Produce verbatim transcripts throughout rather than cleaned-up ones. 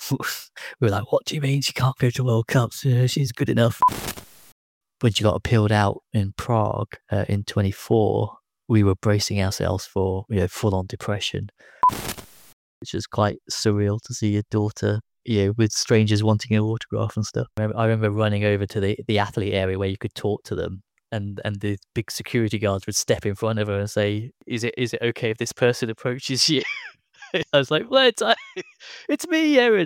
we were like, what do you mean she can't go to World Cups? Uh, she's good enough. When she got appealed out in Prague uh, in twenty-four, we were bracing ourselves for, you know, full-on depression. It's just quite surreal to see your daughter, you know, with strangers wanting an autograph and stuff. I remember, I remember running over to the, the athlete area where you could talk to them, and, and the big security guards would step in front of her and say, "Is it is it okay if this person approaches you?" I was like, "Well, it's, it's me, Erin."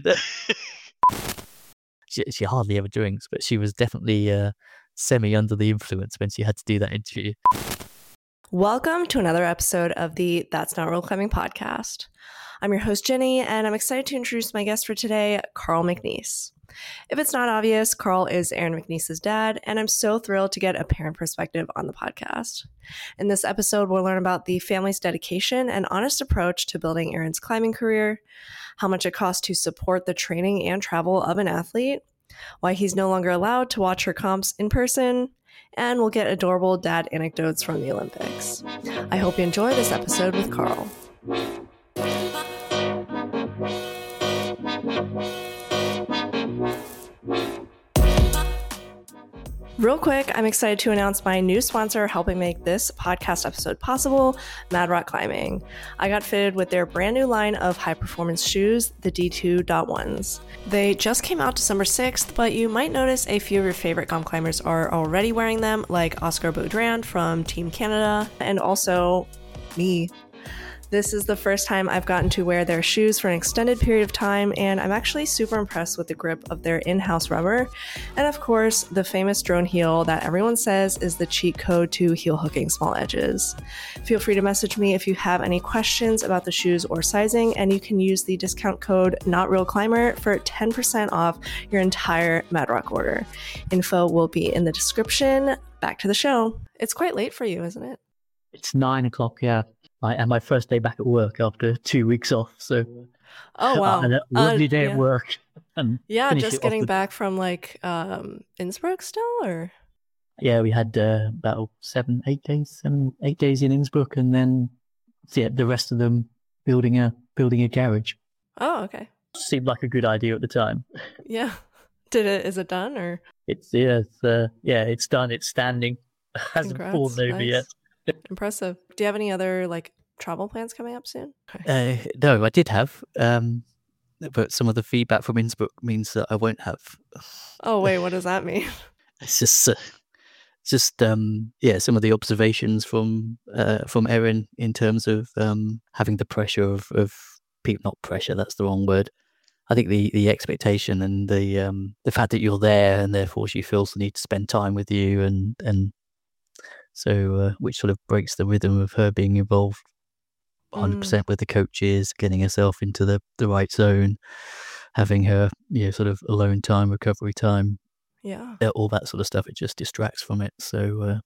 she, she hardly ever drinks, but she was definitely uh, semi under the influence when she had to do that interview. Welcome to another episode of the That's Not Real Climbing podcast. I'm your host, Jenny, and I'm excited to introduce my guest for today, Carl McNeese. If it's not obvious, Carl is Erin McNeese's dad, and I'm so thrilled to get a parent perspective on the podcast. In this episode, we'll learn about the family's dedication and honest approach to building Erin's climbing career, how much it costs to support the training and travel of an athlete, why he's no longer allowed to watch her comps in person, and we'll get adorable dad anecdotes from the Olympics. I hope you enjoy this episode with Carl. Real quick, I'm excited to announce my new sponsor helping make this podcast episode possible, Mad Rock Climbing. I got fitted with their brand new line of high-performance shoes, the D two point ones. They just came out December sixth, but you might notice a few of your favorite gum climbers are already wearing them, like Oscar Beaudrand from Team Canada, and also me. This is the first time I've gotten to wear their shoes for an extended period of time, and I'm actually super impressed with the grip of their in-house rubber. And of course, the famous drone heel that everyone says is the cheat code to heel hooking small edges. Feel free to message me if you have any questions about the shoes or sizing, and you can use the discount code NotRealClimber for ten percent off your entire Mad Rock order. Info will be in the description. Back to the show. It's quite late for you, isn't it? It's nine o'clock, yeah. I, and my first day back at work after two weeks off. So, oh wow, a lovely uh, day yeah. at work. And yeah, just getting the... back from like um, Innsbruck still, or yeah, we had uh, about seven, eight days, seven, eight days in Innsbruck, and then yeah, the rest of them building a building a garage. Oh, okay. Seemed like a good idea at the time. Yeah, did it? Is it done or? It's yeah, it's, uh, yeah, it's done. It's standing. It hasn't Congrats. fallen over Nice. yet. Impressive. Do you have any other like travel plans coming up soon? Uh, no, I did have, um, but some of the feedback from Innsbruck means that I won't have. Oh wait, what does that mean? It's just, uh, just um, yeah, some of the observations from uh, from Erin in terms of um, having the pressure of of people, not pressure, that's the wrong word. I think the, the expectation and the um, the fact that you're there and therefore she feels the need to spend time with you and and. So, uh, which sort of breaks the rhythm of her being involved one hundred percent mm. with the coaches, getting herself into the, the right zone, having her, you know, sort of alone time, recovery time. Yeah. All that sort of stuff. It just distracts from it. So,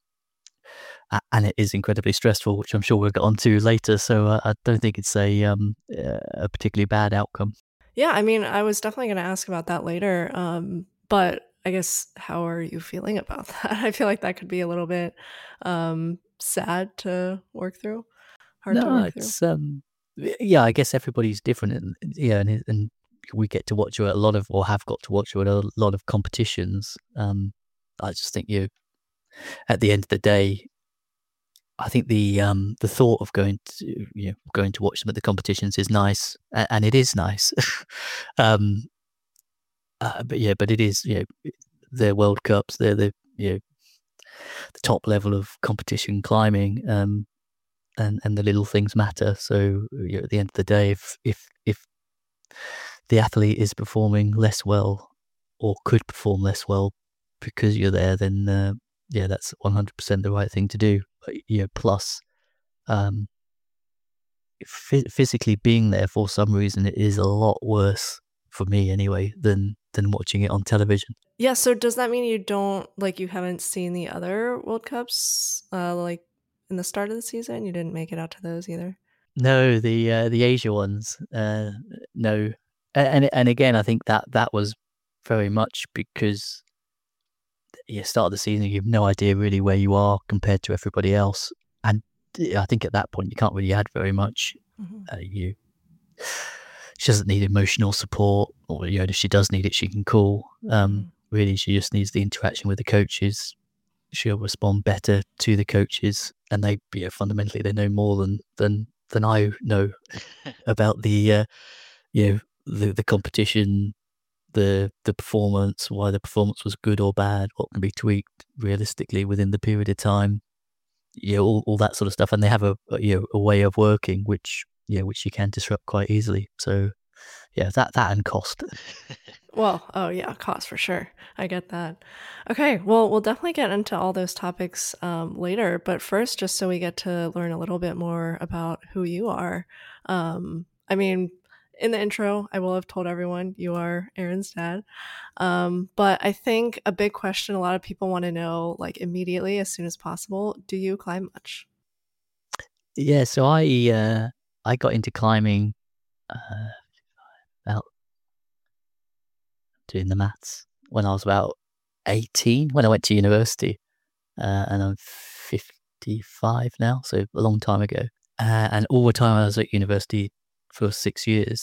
uh, and it is incredibly stressful, which I'm sure we'll get onto later. So uh, I don't think it's a, um, a particularly bad outcome. Yeah. I mean, I was definitely going to ask about that later. Um, but I guess, how are you feeling about that? I feel like that could be a little bit um, sad to work through. Hard no, to work it's through. um, yeah. I guess everybody's different, and yeah, and, and we get to watch her at a lot of, or have got to watch her at a lot of competitions. Um, I just think you, at the end of the day, I think the um the thought of going to you know going to watch them at the competitions is nice, and, and it is nice. um. Uh, but yeah, but it is, you know, they're World Cups, they're the, you know, the top level of competition climbing, um, and, and the little things matter. So you know, at the end of the day, if, if, if the athlete is performing less well or could perform less well because you're there, then, uh, yeah, that's one hundred percent the right thing to do. But, you know, plus, um, f- physically being there for some reason, it is a lot worse for me anyway than than watching it on television. Yeah, so does that mean you don't, like, you haven't seen the other World Cups, uh, like, in the start of the season? You didn't make it out to those either? No, the uh, the Asia ones, uh, no. And and again, I think that that was very much because you start the season, you have no idea really where you are compared to everybody else. And I think at that point, you can't really add very much. Mm-hmm. Uh, you she doesn't need emotional support, or you know, if she does need it, she can call. Um, Mm. really, she just needs the interaction with the coaches. She'll respond better to the coaches, and they, you know, fundamentally they know more than than than I know about the uh, you know the the competition, the the performance, why the performance was good or bad, what can be tweaked realistically within the period of time, you know, all, all that sort of stuff. And they have a, a you know a way of working which you know which you can disrupt quite easily. So yeah, that that and cost. Well, oh yeah, cost for sure. I get that. Okay, well, we'll definitely get into all those topics um, later. But first, just so we get to learn a little bit more about who you are. Um, I mean, in the intro, I will have told everyone you are Aaron's dad. Um, but I think a big question a lot of people want to know, like immediately, as soon as possible, do you climb much? Yeah, so I uh, I got into climbing uh, about doing the maths when I was about eighteen when I went to university, uh, and I'm fifty-five now, so a long time ago. Uh, and all the time I was at university for six years,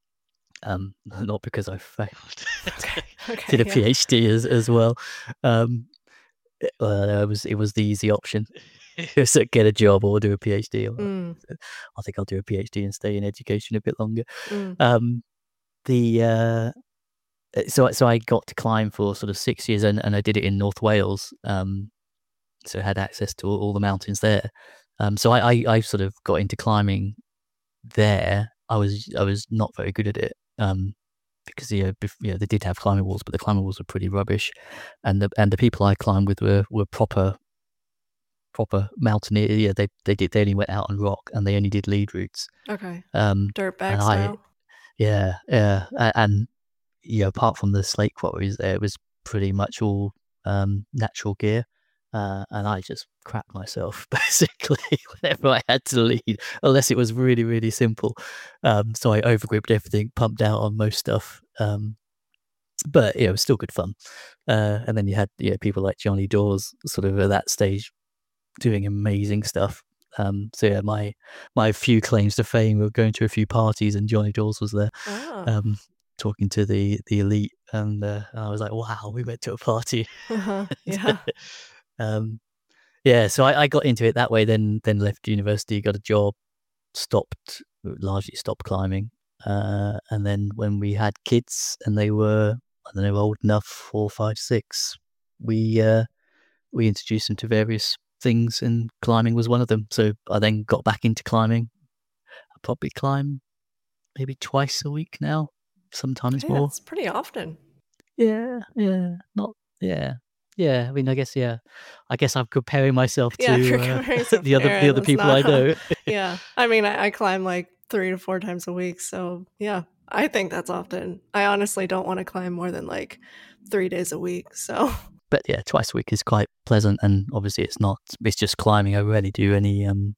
um, not because I failed, Okay. did Okay. a Yeah. PhD as as well. Um, it, uh, it was it was the easy option. So get a job or do a PhD. Or, Mm, I think I'll do a PhD and stay in education a bit longer. mm. Um, the uh, so so I got to climb for sort of six years, and, and I did it in North Wales. Um, so I had access to all, all the mountains there. Um, so I, I I sort of got into climbing there. I was I was not very good at it. Um, because you know, bef- you know, they did have climbing walls, but the climbing walls were pretty rubbish, and the and the people I climbed with were were proper proper mountaineer. Yeah, they they did they only went out on rock, and they only did lead routes. Okay. Um, Dirtbag and I style. yeah yeah, a- and you know, apart from the slate quarries, there it was pretty much all um, natural gear. Uh, and I just crapped myself basically whenever I had to lead, unless it was really, really simple. Um, so I overgripped everything, pumped out on most stuff. Um, but yeah, it was still good fun. Uh, and then you had yeah people like Johnny Dawes sort of at that stage doing amazing stuff. Um, so yeah, my my few claims to fame were going to a few parties, and Johnny Dawes was there, Oh. um, talking to the the elite, and, uh, and I was like, wow, we went to a party. Uh-huh. Yeah. um, yeah, so I, I got into it that way. Then then left university, got a job, stopped largely stopped climbing, uh, and then when we had kids and they were I don't know old enough, four, five, six, we uh, we introduced them to various things, and climbing was one of them. So I then got back into climbing. I probably climb maybe twice a week now, sometimes Hey, more. that's pretty often. Yeah, yeah, not yeah, yeah. I mean, I guess yeah. I guess I'm comparing myself Yeah, if to you're uh, comparing yourself the to other the Aaron, other that's people not I how. know. Yeah. I mean, I, I climb like three to four times a week. So, yeah, I think that's often. I honestly don't want to climb more than like three days a week. So, But yeah, twice a week is quite pleasant, and obviously it's not. It's just climbing. I rarely do any um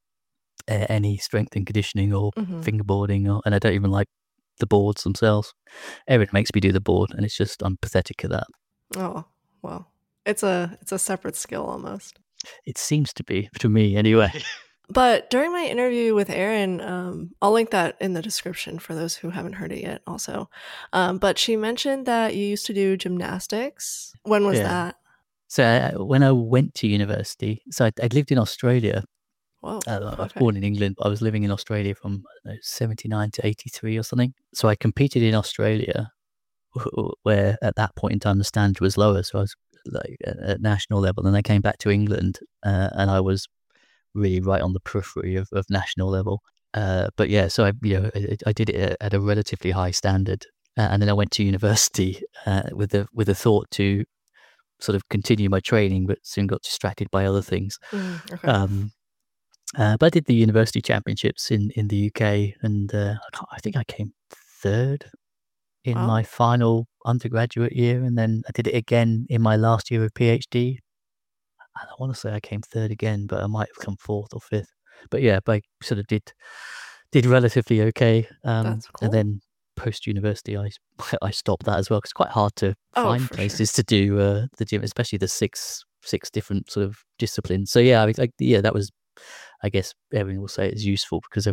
a- any strength and conditioning or mhm. fingerboarding, or and I don't even like the boards themselves. Erin makes me do the board, and it's just I'm pathetic at that. Oh, well, it's a it's a separate skill almost. It seems to be to me anyway. But during my interview with Erin, um, I'll link that in the description for those who haven't heard it yet, also. Um, but she mentioned that you used to do gymnastics. When was Yeah. that? So uh, when I went to university, so I, I'd lived in Australia. Whoa. Uh, I was Okay. born in England, but I was living in Australia from I don't know, seventy-nine to eighty-three or something. So I competed in Australia, where at that point in time the standard was lower. So I was like at, at national level, and I came back to England, uh, and I was really right on the periphery of, of national level. Uh, but yeah, so I you know I, I did it at, at a relatively high standard, uh, and then I went to university uh, with the with a thought to sort of continue my training, but soon got distracted by other things. Mm, okay. Um, uh, but I did the university championships in, in the U K, and uh, I, can't- I think I came third in Wow. my final undergraduate year, and then I did it again in my last year of PhD. And I want to say I came third again, but I might have come fourth or fifth. But yeah, but I sort of did did relatively okay. Um, That's and cool. then post university, I I stopped that as well because it's quite hard to Oh, find for sure. places to do uh, the gym, especially the six six different sort of disciplines. So yeah, I mean, like yeah, that was I guess everyone will say it's useful because I've got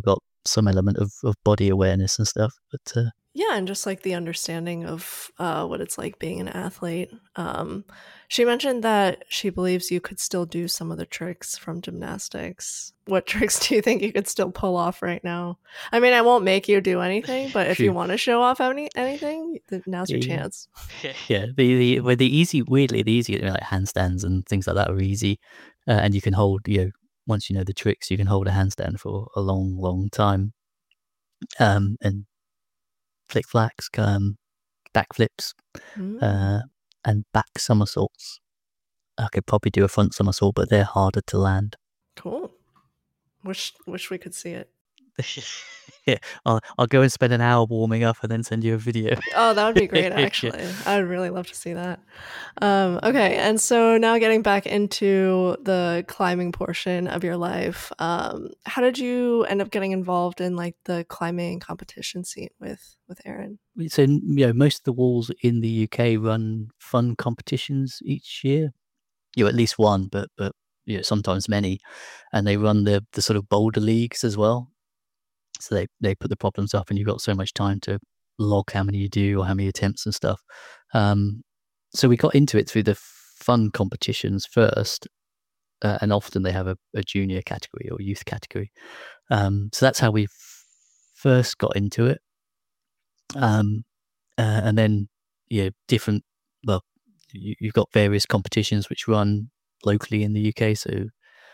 some element of, of body awareness and stuff. But uh, yeah, and just like the understanding of uh, what it's like being an athlete. Um, she mentioned that she believes you could still do some of the tricks from gymnastics. What tricks do you think you could still pull off right now? I mean, I won't make you do anything, but if you want to show off any anything, now's your yeah. chance. Yeah, the the well, the easy, weirdly, the easy, you know, like handstands and things like that are easy, uh, and you can hold, you know, once you know the tricks, you can hold a handstand for a long, long time, um, and flick flacks, um, backflips, Mm. uh, and back somersaults. I could probably do a front somersault, but they're harder to land. Cool. Wish wish we could see it. Yeah, I'll I'll go and spend an hour warming up and then send you a video. Oh, that would be great, actually. I would really love to see that. Um, okay, and so now getting back into the climbing portion of your life, um, how did you end up getting involved in like the climbing competition scene with with Erin? So, you know, most of the walls in the U K run fun competitions each year. You know, at least one, but but you know, sometimes many, and they run the the sort of boulder leagues as well. So they they put the problems up, and you've got so much time to log how many you do or how many attempts and stuff. Um, so we got into it through the fun competitions first, uh, and often they have a, a junior category or youth category. Um, so that's how we f- first got into it. Um, uh, and then yeah, different. Well, you, you've got various competitions which run locally in the U K. So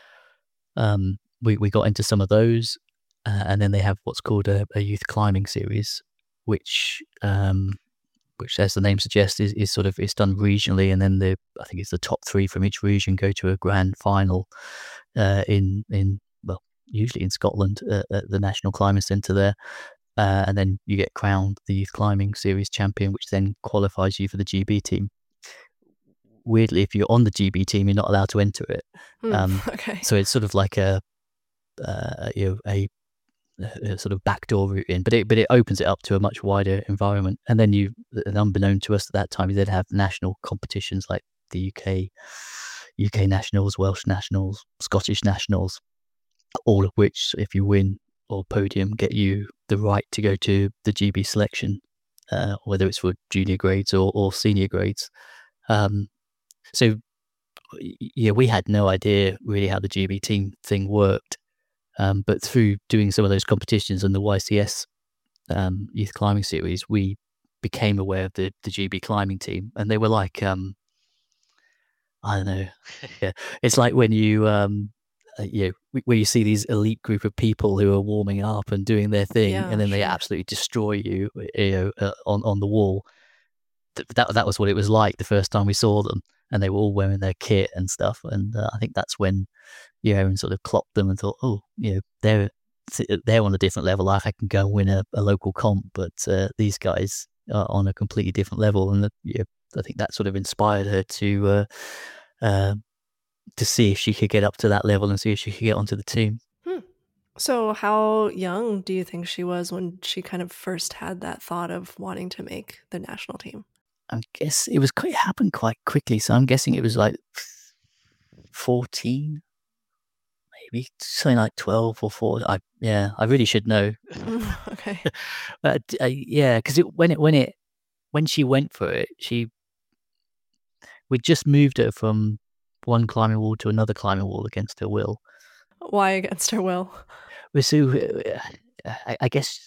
um, we we got into some of those. Uh, and then they have what's called a, a youth climbing series, which, um, which, as the name suggests, is, is sort of it's done regionally, and then the I think it's the top three from each region go to a grand final uh, in in well usually in Scotland uh, at the National Climbing Centre there, uh, and then you get crowned the youth climbing series champion, which then qualifies you for the G B team. Weirdly, if you're on the G B team, you're not allowed to enter it. Hmm, Um, okay. So it's sort of like a uh, you know a a sort of backdoor route in, but it but it opens it up to a much wider environment. And then you, unbeknown to us at that time, you then have national competitions like the U K, U K nationals, Welsh nationals, Scottish nationals, all of which, if you win or podium, get you the right to go to the G B selection, uh, whether it's for junior grades or, or senior grades. Um, so yeah, we had no idea really how the G B team thing worked. Um, but through doing some of those competitions and the Y C S um, Youth Climbing Series, we became aware of the, the G B climbing team, and they were like, um, I don't know, yeah, it's like when you, um, uh, you know, where you see these elite group of people who are warming up and doing their thing, Yeah, and then they sure. absolutely destroy you, you know, uh, on on the wall. Th- That that was what it was like the first time we saw them, and they were all wearing their kit and stuff. And uh, I think that's when you know, and sort of clocked them and thought, oh, you know, they're they're on a different level. Like I can go and win a, a local comp, but uh, these guys are on a completely different level. And you know, I think that sort of inspired her to uh, uh, to see if she could get up to that level and see if she could get onto the team. Hmm. So how young do you think she was when she kind of first had that thought of wanting to make the national team? I guess it was quite, it happened quite quickly. So I'm guessing it was like fourteen. Maybe something like twelve or four. I yeah, I really should know. Okay. But uh, yeah, because it when it when it when she went for it, she we just moved her from one climbing wall to another climbing wall against her will. Why against her will? So uh, I, I guess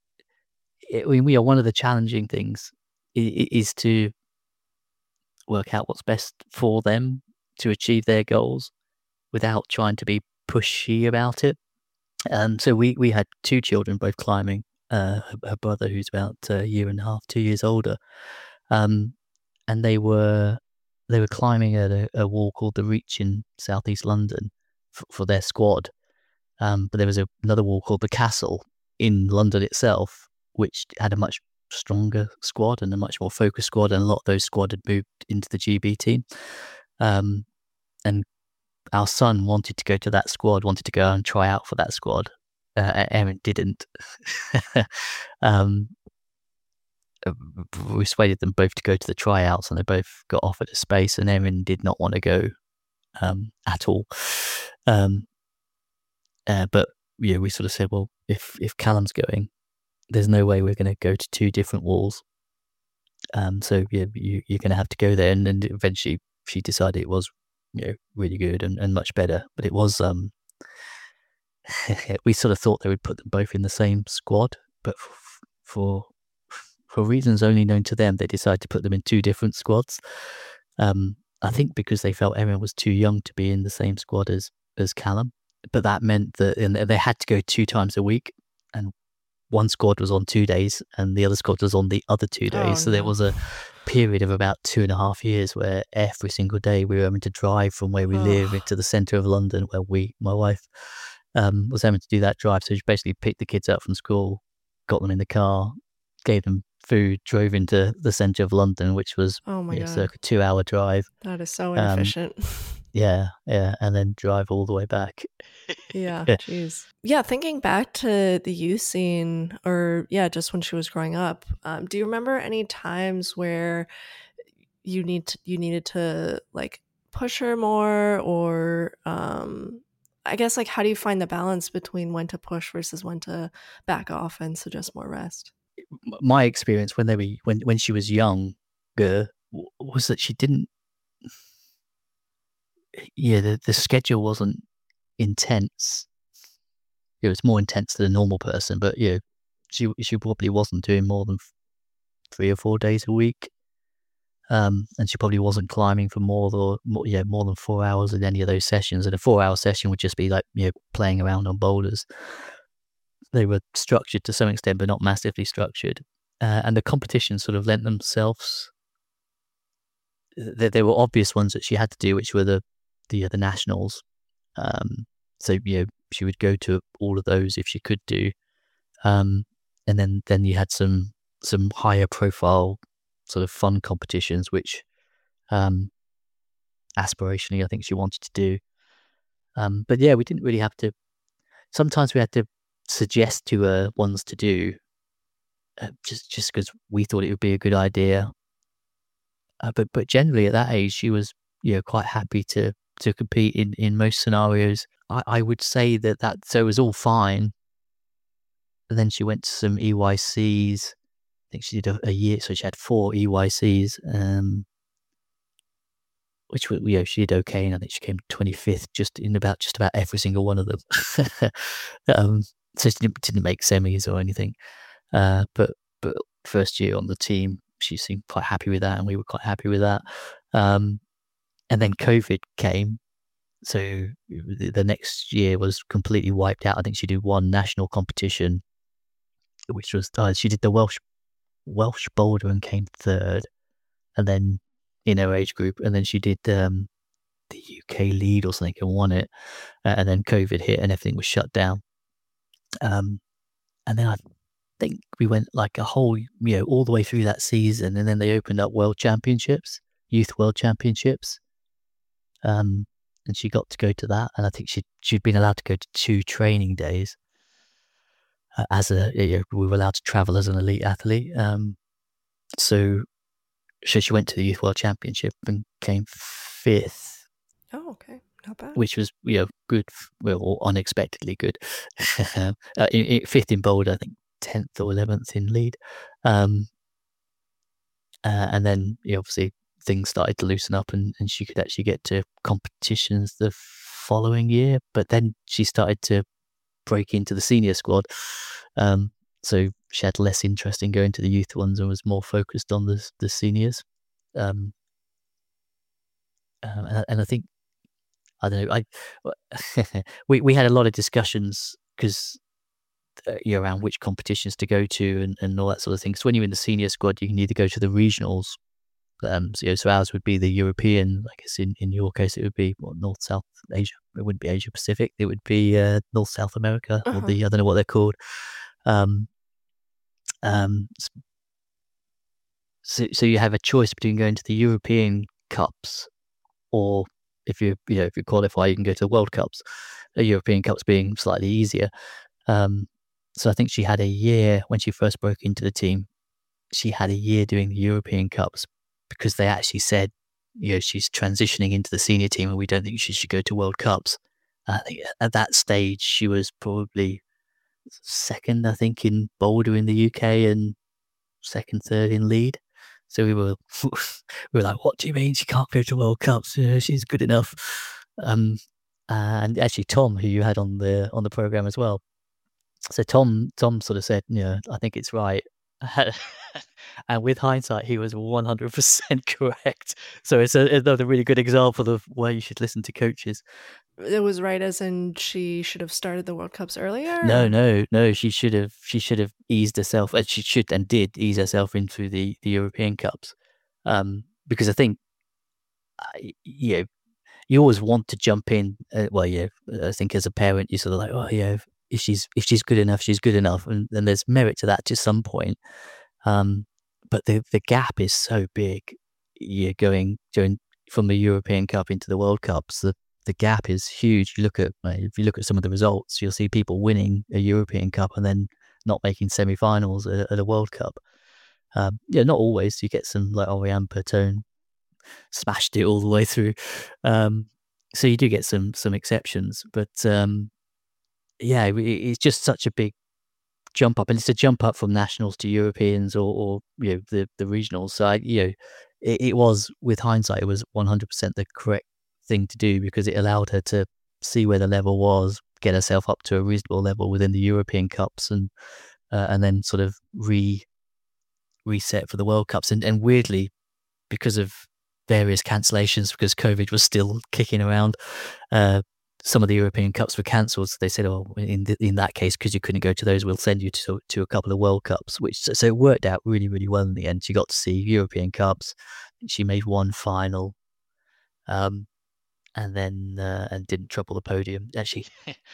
I mean, we are one of the challenging things is, is to work out what's best for them to achieve their goals without trying to be pushy about it. Um, so we, we had two children, both climbing. Uh, her, her brother, who's about a year and a half, two years older, um, and they were they were climbing at a, a wall called the Reach in southeast London for, for their squad. Um, but there was a, another wall called the Castle in London itself, which had a much stronger squad and a much more focused squad, and a lot of those squad had moved into the G B team. Um, and our son wanted to go to that squad, wanted to go and try out for that squad. Uh, Erin didn't. um, we persuaded them both to go to the tryouts, and they both got offered a space, and Erin did not want to go um, at all. Um, uh, but yeah, we sort of said, well, if if Callum's going, there's no way we're going to go to two different walls. Um, so yeah, you, you're going to have to go there. And then eventually she decided it was, you know, really good and, and much better. But it was, um, we sort of thought they would put them both in the same squad, but f- for for reasons only known to them, they decided to put them in two different squads. Um, I think because they felt everyone was too young to be in the same squad as as Callum. But that meant that and they had to go two times a week, and one squad was on two days and the other squad was on the other two days. Oh, so there no. was a period of about two and a half years where every single day we were having to drive from where we live Ugh. into the centre of London, where we, my wife, um, was having to do that drive. So she basically picked the kids up from school, got them in the car, gave them food, drove into the centre of London, which was Oh my you know, God. circa two hour drive. That is so Um, inefficient. Yeah, yeah, and then drive all the way back. Yeah, jeez. Yeah, thinking back to the youth scene, or yeah, just when she was growing up, um, do you remember any times where you need to, you needed to like push her more, or um, I guess like how do you find the balance between when to push versus when to back off and suggest more rest? My experience when they were when when she was younger w- was that she didn't. Yeah, the, the schedule wasn't intense. It was more intense than a normal person, but yeah, she she probably wasn't doing more than f- three or four days a week. Um, and she probably wasn't climbing for more than more, yeah more than four hours in any of those sessions. And a four-hour session would just be like you know playing around on boulders. They were structured to some extent, but not massively structured. Uh, and the competitions sort of lent themselves. There, there were obvious ones that she had to do, which were the the, the nationals. Um, so you know she would go to all of those if she could do. Um, and then then you had some some higher profile sort of fun competitions, which um, aspirationally I think she wanted to do. Um, but yeah, we didn't really have to. Sometimes we had to suggest to her ones to do, uh, just just because we thought it would be a good idea. Uh, but but generally at that age, she was you know quite happy to to compete in in most scenarios. I, I would say that that so it was all fine. And then she went to some E Y Cs. I think she did a, a year, so she had four E Y Cs, um, which were, you know, she did okay, and I think she came twenty-fifth just in about just about every single one of them. um, so she didn't, didn't make semis or anything, uh, but but first year on the team, she seemed quite happy with that, and we were quite happy with that. Um, and then COVID came, so the, the next year was completely wiped out. I think she did one national competition, which was uh, she did the Welsh Welsh boulder and came third, and then in her age group, and then she did um, the U K lead or something and won it, uh, and then COVID hit and everything was shut down. Um, and then I think we went like a whole, you know, all the way through that season, and then they opened up World Championships, Youth World Championships, um, and she got to go to that, and I think she she'd been allowed to go to two training days. Uh, as a, you know, we were allowed to travel as an elite athlete, um, so So she went to the Youth World Championship and came fifth, Oh, okay. Not bad. which was you know good, well, or unexpectedly good. uh, in, in, fifth in boulder, I think tenth or eleventh in lead, um, uh, and then you know, obviously things started to loosen up, and, and she could actually get to competitions the following year. But then she started to break into the senior squad. Um, so she had less interest in going to the youth ones and was more focused on the the seniors. Um, um, and, and I think I don't know. I we we had a lot of discussions because uh, you know, around which competitions to go to and, and all that sort of thing. So when you're in the senior squad, you can either go to the regionals. Um, so, you know, so ours would be the European. I guess in, in your case, it would be what, North South Asia. It wouldn't be Asia Pacific. It would be uh, North South America or Uh-huh. the I don't know what they're called. Um, um, so so you have a choice between going to the European Cups or if you you know if you qualify, you can go to the World Cups. The European Cups being slightly easier. Um, so I think she had a year when she first broke into the team. She had a year doing the European Cups because they actually said, you know, she's transitioning into the senior team, and we don't think she should go to World Cups. I think at that stage she was probably second, I think, in Boulder in the U K and second, third in lead. So we were we were like, what do you mean she can't go to World Cups? Uh, she's good enough. Um, and actually, Tom, who you had on the on the program as well. So Tom Tom sort of said, yeah, I think it's right. And with hindsight, he was one hundred percent correct. So it's a, another really good example of why you should listen to coaches. It was right as in she should have started the World Cups earlier? No, or- no, no. She should have. She should have eased herself, and she should and did ease herself into the the European Cups, um, because I think, uh, you know, you always want to jump in. Uh, well, yeah, I think as a parent, you sort of like, oh yeah, if, if she's if she's good enough, she's good enough, and, and there's merit to that to some point. Um, but the the gap is so big. You're going going from the European Cup into the World Cups. The the gap is huge. You look at like, if you look at some of the results, you'll see people winning a European Cup and then not making semi-finals at, at a World Cup. Um, yeah, not always. You get some like Oriane Pertone smashed it all the way through. Um, so you do get some some exceptions, but um, yeah, it, it's just such a big jump up, and it's a jump up from nationals to Europeans or, or you know the the regionals. So I, you know, it, it was with hindsight, it was one hundred percent the correct thing to do because it allowed her to see where the level was, get herself up to a reasonable level within the European Cups, and uh, and then sort of re reset for the World Cups. And and weirdly, because of various cancellations, because COVID was still kicking around, uh, some of the European Cups were cancelled. So they said, "Oh, in th- in that case, because you couldn't go to those, we'll send you to to a couple of World Cups." Which so, so it worked out really, really well in the end. She got to see European Cups. She made one final, um, and then uh, and didn't trouble the podium. Actually,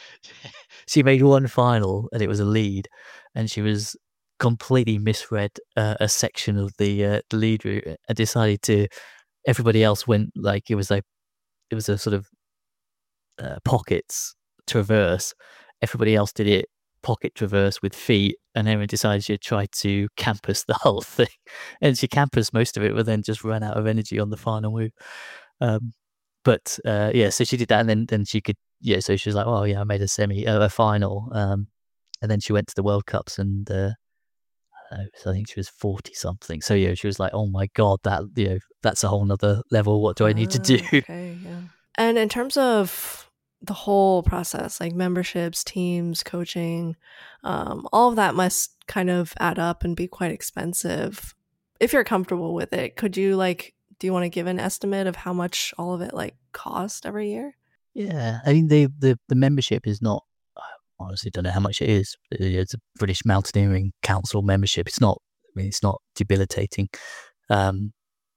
she made one final, and it was a lead, and she was completely misread uh, a section of the uh, the lead route and decided to. Everybody else went like it was like it was a sort of uh, pockets traverse. Everybody else did it pocket traverse with feet, and Erin decided she'd try to campus the whole thing, and she campused most of it, but then just ran out of energy on the final move. Um, but uh, yeah, so she did that, and then then she could yeah. So she was like, "Oh yeah, I made a semi, uh, a final," um, and then she went to the World Cups and. Uh, So I think she was forty something. So yeah, she was like, "Oh my god, that you know, that's a whole nother level. What do I need to do?" Ah, okay, yeah. And in terms of the whole process, like memberships, teams, coaching, um, all of that must kind of add up and be quite expensive. If you're comfortable with it, could you like, do you want to give an estimate of how much all of it like cost every year? Yeah, I mean the the the membership is not. I honestly don't know how much it is. It's a British Mountaineering Council membership. It's not. I mean, it's not debilitating. Um,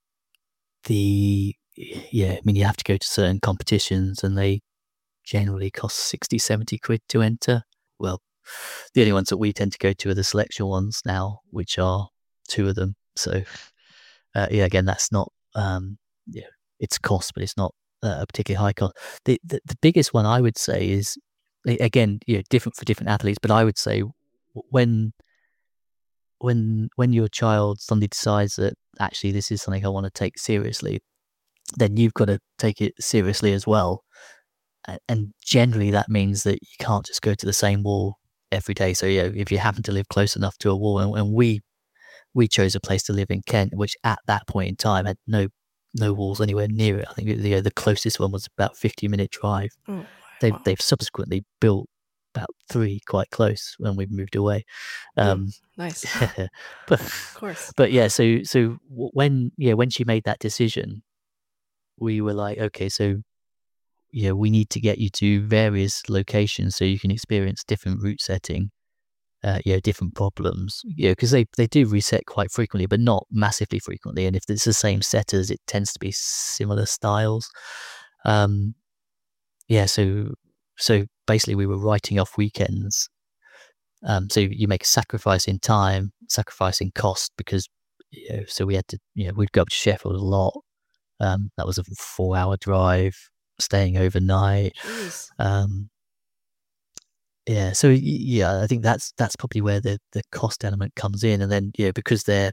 the yeah, I mean, you have to go to certain competitions, and they generally cost sixty, seventy quid to enter. Well, the only ones that we tend to go to are the selection ones now, which are two of them. So, uh, yeah, again, that's not, um, yeah, it's cost, but it's not uh, a particularly high cost. The, the the biggest one I would say is, a- again, you know, different for different athletes, but I would say w- when when when your child suddenly decides that actually this is something I want to take seriously, then you've got to take it seriously as well. A- And generally, that means that you can't just go to the same wall every day. So, yeah, if you happen to live close enough to a wall, and, and we we chose a place to live in Kent, which at that point in time had no no walls anywhere near it. I think the the closest one was about fifty minute drive. Oh, They've wow. they've subsequently built about three quite close when we moved away. Mm, Um, nice. but Of course. but yeah, so so w- when yeah when she made that decision, we were like, okay, so yeah, we need to get you to various locations so you can experience different route setting, uh, you know, different problems, you know, because they, they do reset quite frequently, but not massively frequently. And if it's the same setters, it tends to be similar styles. Um, yeah, so so basically, we were writing off weekends. Um, so you make a sacrifice in time, sacrifice in cost, because you know, so we had to, you know, we'd go up to Sheffield a lot. Um, that was a four-hour drive, staying overnight. Jeez. Um, yeah, so y- yeah, I think that's that's probably where the the cost element comes in, and then yeah, because they're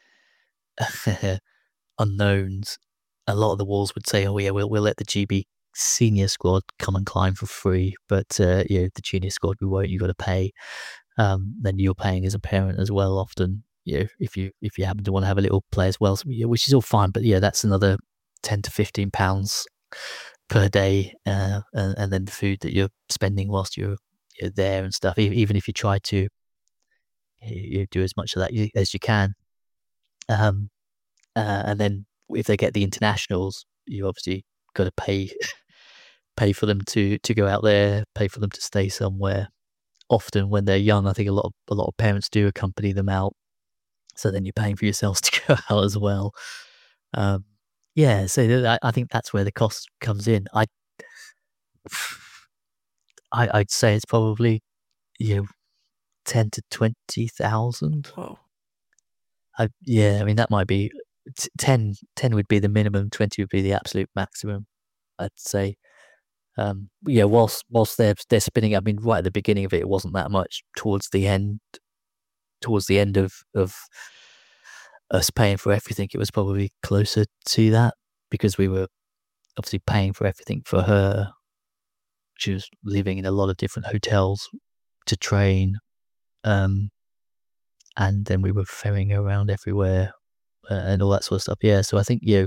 unknowns, a lot of the walls would say, "Oh yeah, we'll we'll let the G B senior squad come and climb for free, but uh, you know, the junior squad we won't. You got to pay. Um, then you're paying as a parent as well. Often, you know, if you if you happen to want to have a little play as well, so, yeah, which is all fine. But yeah, that's another ten to fifteen pounds per day, uh, and, and then the food that you're spending whilst you're, you're there and stuff. Even if you try to you do as much of that as you can, um, uh, and then if they get the internationals, you obviously got to pay pay for them to to go out there, pay for them to stay somewhere. Often when they're young, I think a lot of a lot of parents do accompany them out, so then you're paying for yourselves to go out as well. Um, yeah, so I, I think that's where the cost comes in. I, I I'd say it's probably you know ten to twenty thousand. Whoa. I, yeah, I mean that might be t- ten. ten would be the minimum. Twenty would be the absolute maximum. I'd say. Um, yeah, whilst whilst they're they're spinning, I mean, right at the beginning of it, it wasn't that much. Towards the end, towards the end of of us paying for everything, it was probably closer to that because we were obviously paying for everything for her. She was living in a lot of different hotels to train, um, and then we were ferrying her around everywhere uh, and all that sort of stuff. Yeah, so I think you know,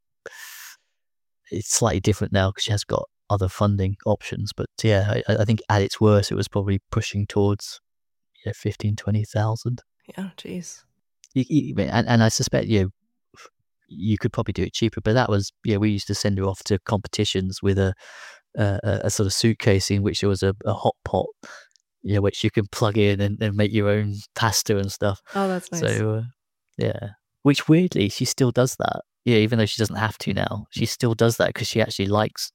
it's slightly different now because she has got other funding options. But yeah, I, I think at its worst, it was probably pushing towards yeah, fifteen, twenty thousand. Yeah, geez. You, you, and, and I suspect you know, you could probably do it cheaper, but that was yeah. We used to send her off to competitions with a a, a sort of suitcase in which there was a, a hot pot, yeah, which you can plug in and, and make your own pasta and stuff. Oh, that's nice. So uh, yeah, which weirdly she still does that. Yeah, even though she doesn't have to now, she still does that because she actually likes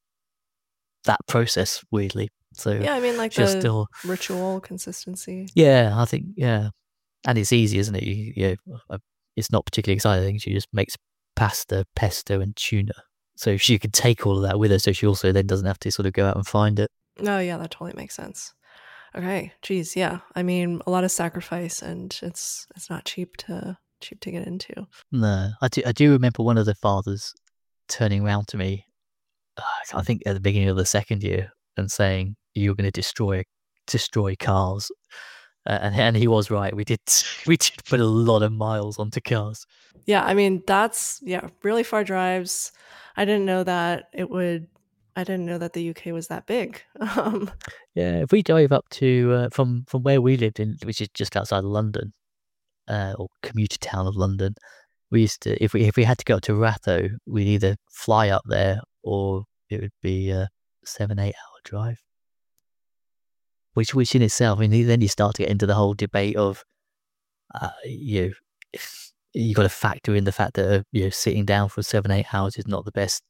that process. Weirdly, so yeah, I mean, like the still, ritual consistency. Yeah, I think yeah, and it's easy, isn't it? You, you know, it's not particularly exciting. She just makes pasta, pesto, and tuna. So she could take all of that with her, so she also then doesn't have to sort of go out and find it. Oh, yeah, that totally makes sense. Okay, geez, yeah. I mean, a lot of sacrifice, and it's it's not cheap to cheap to get into. No, I do. I do remember one of the fathers turning around to me, uh, I think at the beginning of the second year, and saying, "You're going to destroy destroy cars," uh, and and he was right. We did we did put a lot of miles onto cars. Yeah, I mean that's yeah, really far drives. I didn't know that it would. I didn't know that the U K was that big. Um, yeah, if we drove up to uh, from from where we lived in, which is just outside of London, uh, or commuter town of London, we used to if we if we had to go up to Ratho, we'd either fly up there or it would be a seven eight hour drive. Which which in itself, I mean, then you start to get into the whole debate of, uh, you know, you got to factor in the fact that uh, you know sitting down for seven eight hours is not the best.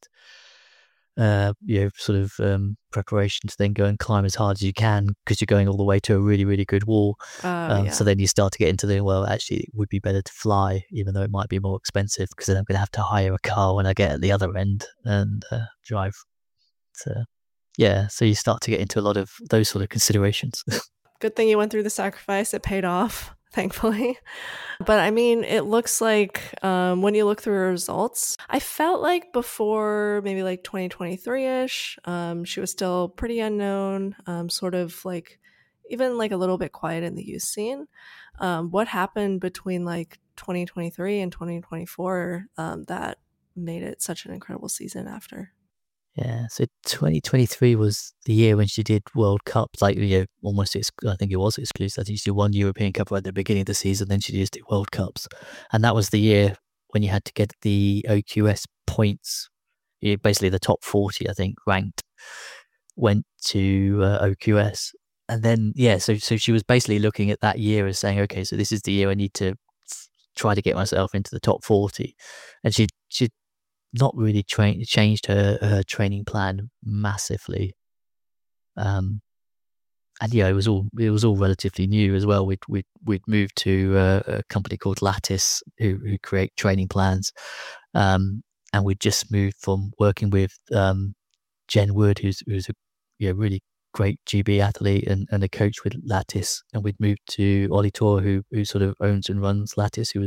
Uh, you know, sort of um, preparation to then go and climb as hard as you can because you're going all the way to a really, really good wall. uh, um, yeah. So then you start to get into the, well, actually, it would be better to fly, even though it might be more expensive because then I'm going to have to hire a car when I get at the other end and uh, drive. So, yeah, so you start to get into a lot of those sort of considerations. Good thing you went through the sacrifice. It paid off, thankfully. But I mean, it looks like um, when you look through her results, I felt like before maybe like twenty twenty-three-ish, um, she was still pretty unknown, um, sort of like even like a little bit quiet in the youth scene. Um, what happened between like twenty twenty-three and twenty twenty-four um, that made it such an incredible season after? Yeah, so twenty twenty-three was the year when she did World Cups, like, you know, almost, ex- I think it was exclusive. I think she did one European Cup right at the beginning of the season, then she just did World Cups. And that was the year when you had to get the O Q S points. You, basically, the top forty, I think, ranked, went to uh, O Q S. And then, yeah, so so she was basically looking at that year as saying, okay, so this is the year I need to f- try to get myself into the top forty. And she she not really train, changed her, her training plan massively. Um, and yeah, it was all it was all relatively new as well. We'd we'd, we'd moved to uh, a company called Lattice who, who create training plans, um, and we'd just moved from working with um, Jen Wood, who's who's a yeah, really great G B athlete and, and a coach with Lattice, and we'd moved to Ollie Tor, who who sort of owns and runs Lattice, who was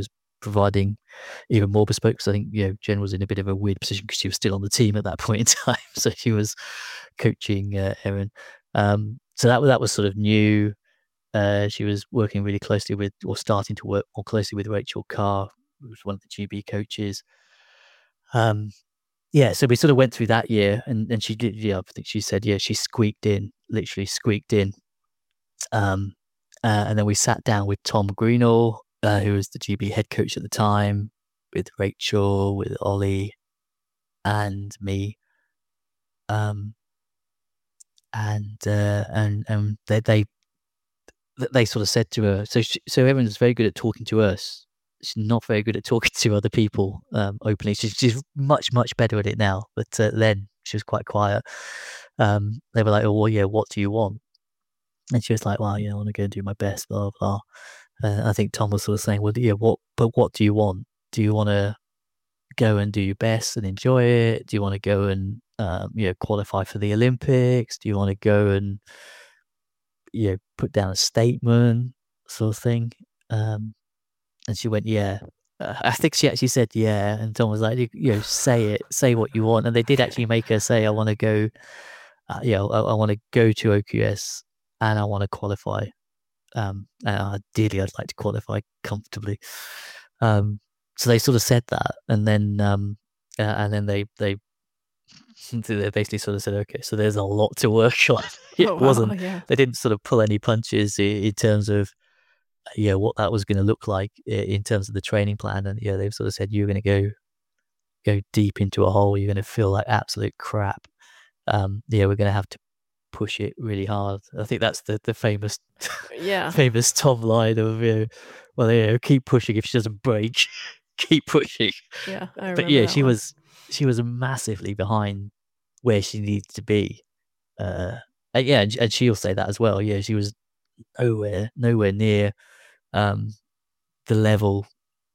providing even more bespoke. Because I think, you know, Jen was in a bit of a weird position because she was still on the team at that point in time, so she was coaching uh, Erin. Um, so that that was sort of new. Uh, she was working really closely with, or starting to work more closely with Rachel Carr, who was one of the G B coaches. Um, yeah, so we sort of went through that year, and, and she did. Yeah, I think she said, yeah, she squeaked in, literally squeaked in. Um, uh, and then we sat down with Tom Greenall, uh, who was the G B head coach at the time, with Rachel, with Ollie, and me. Um, and uh, and and they they they sort of said to her, so she, so everyone's very good at talking to us. She's not very good at talking to other people um, openly. She's, she's much much better at it now, but uh, then she was quite quiet. Um, they were like, "Oh, well, yeah, what do you want?" And she was like, "Well, yeah, I want to go and do my best, blah blah." Uh, I think Tom was sort of saying, "Well, yeah, what? But what do you want? Do you want to go and do your best and enjoy it? Do you want to go and um, you know, qualify for the Olympics? Do you want to go and, you know, put down a statement, sort of thing?" Um, and she went, "Yeah." Uh, I think she actually said, "Yeah," and Tom was like, "You, you know, say it, say what you want." And they did actually make her say, "I want to go, uh, you know, I, I want to go to O Q S and I want to qualify. Um, and ideally, I'd like to qualify comfortably." Um, so they sort of said that, and then um, uh, and then they they they basically sort of said, "Okay, so there's a lot to work on." It Oh, wow, wasn't. yeah. They didn't sort of pull any punches in, in terms of, yeah, what that was going to look like in terms of the training plan. And yeah, they've sort of said, "You're going to go go deep into a hole. You're going to feel like absolute crap. Um, yeah, we're going to have to push it really hard." I think that's the the famous Yeah. famous Tom line of, you know, well, yeah, keep pushing. If she doesn't break, keep pushing. Yeah, I But remember yeah, that she one. was she was massively behind where she needed to be. Uh, and yeah, and, and she'll say that as well. Yeah, she was nowhere nowhere near um, the level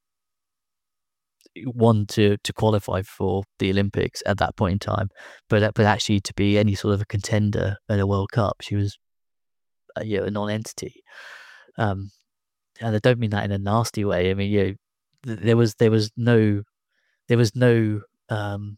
one to to qualify for the Olympics at that point in time, but but actually to be any sort of a contender at a World Cup, she was uh, you know, a non-entity. Um, and I don't mean that in a nasty way. I mean, you know, th- there was there was no there was no um,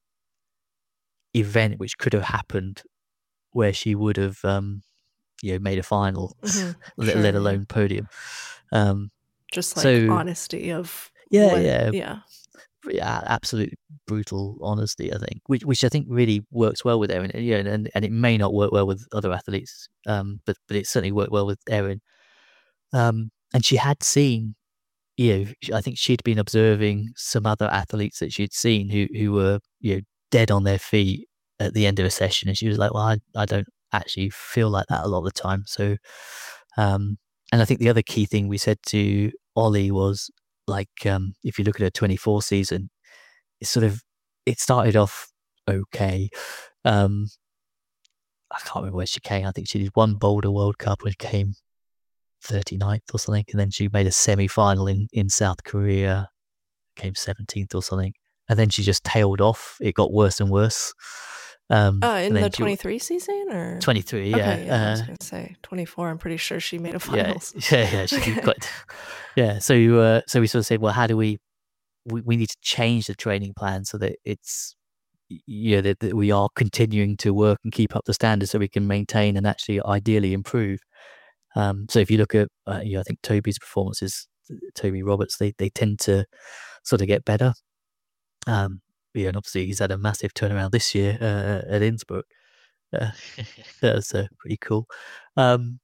event which could have happened where she would have um, you know, made a final, Mhm. let, Sure, let yeah. alone podium. Um, Just like so honesty of yeah, what, yeah, yeah. yeah, absolute brutal honesty, I think, which which I think really works well with Erin. Yeah, and and it may not work well with other athletes, um, but but it certainly worked well with Erin. Um, and she had seen, you know, sh- I think she'd been observing some other athletes that she'd seen who who were, you know, dead on their feet at the end of a session, and she was like, "Well, I I don't actually feel like that a lot of the time." So, um, and I think the other key thing we said to Ollie was, like, um, if you look at her twenty-four season, it sort of it started off okay. Um, I can't remember where she came. I think she did one Boulder World Cup and came thirty-ninth or something, and then she made a semi-final in in South Korea, came seventeenth or something, and then she just tailed off. It got worse and worse. Um, Uh, in and then the she, twenty-three season or? twenty-three, yeah, Okay, yeah, I was uh, gonna say twenty-four. I'm pretty sure she made a yeah, finals. yeah, yeah. She did Okay. quite, yeah. So, uh, so we sort of said, well, how do we, we, we need to change the training plan so that it's, yeah, that, that we are continuing to work and keep up the standards so we can maintain and actually ideally improve. Um, so if you look at, uh, you know, I think Toby's performances, Toby Roberts, they they tend to sort of get better. Um, yeah, and obviously he's had a massive turnaround this year uh, at Innsbruck. Uh, that's uh, pretty cool. Um,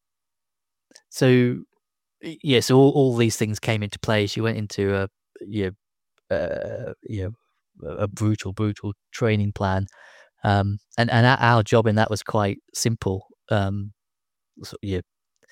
so y- yeah, so all, all these things came into play. She went into a, you know, uh, you know, a brutal, brutal training plan. Um, and and our our job in that was quite simple. Um, so, yeah,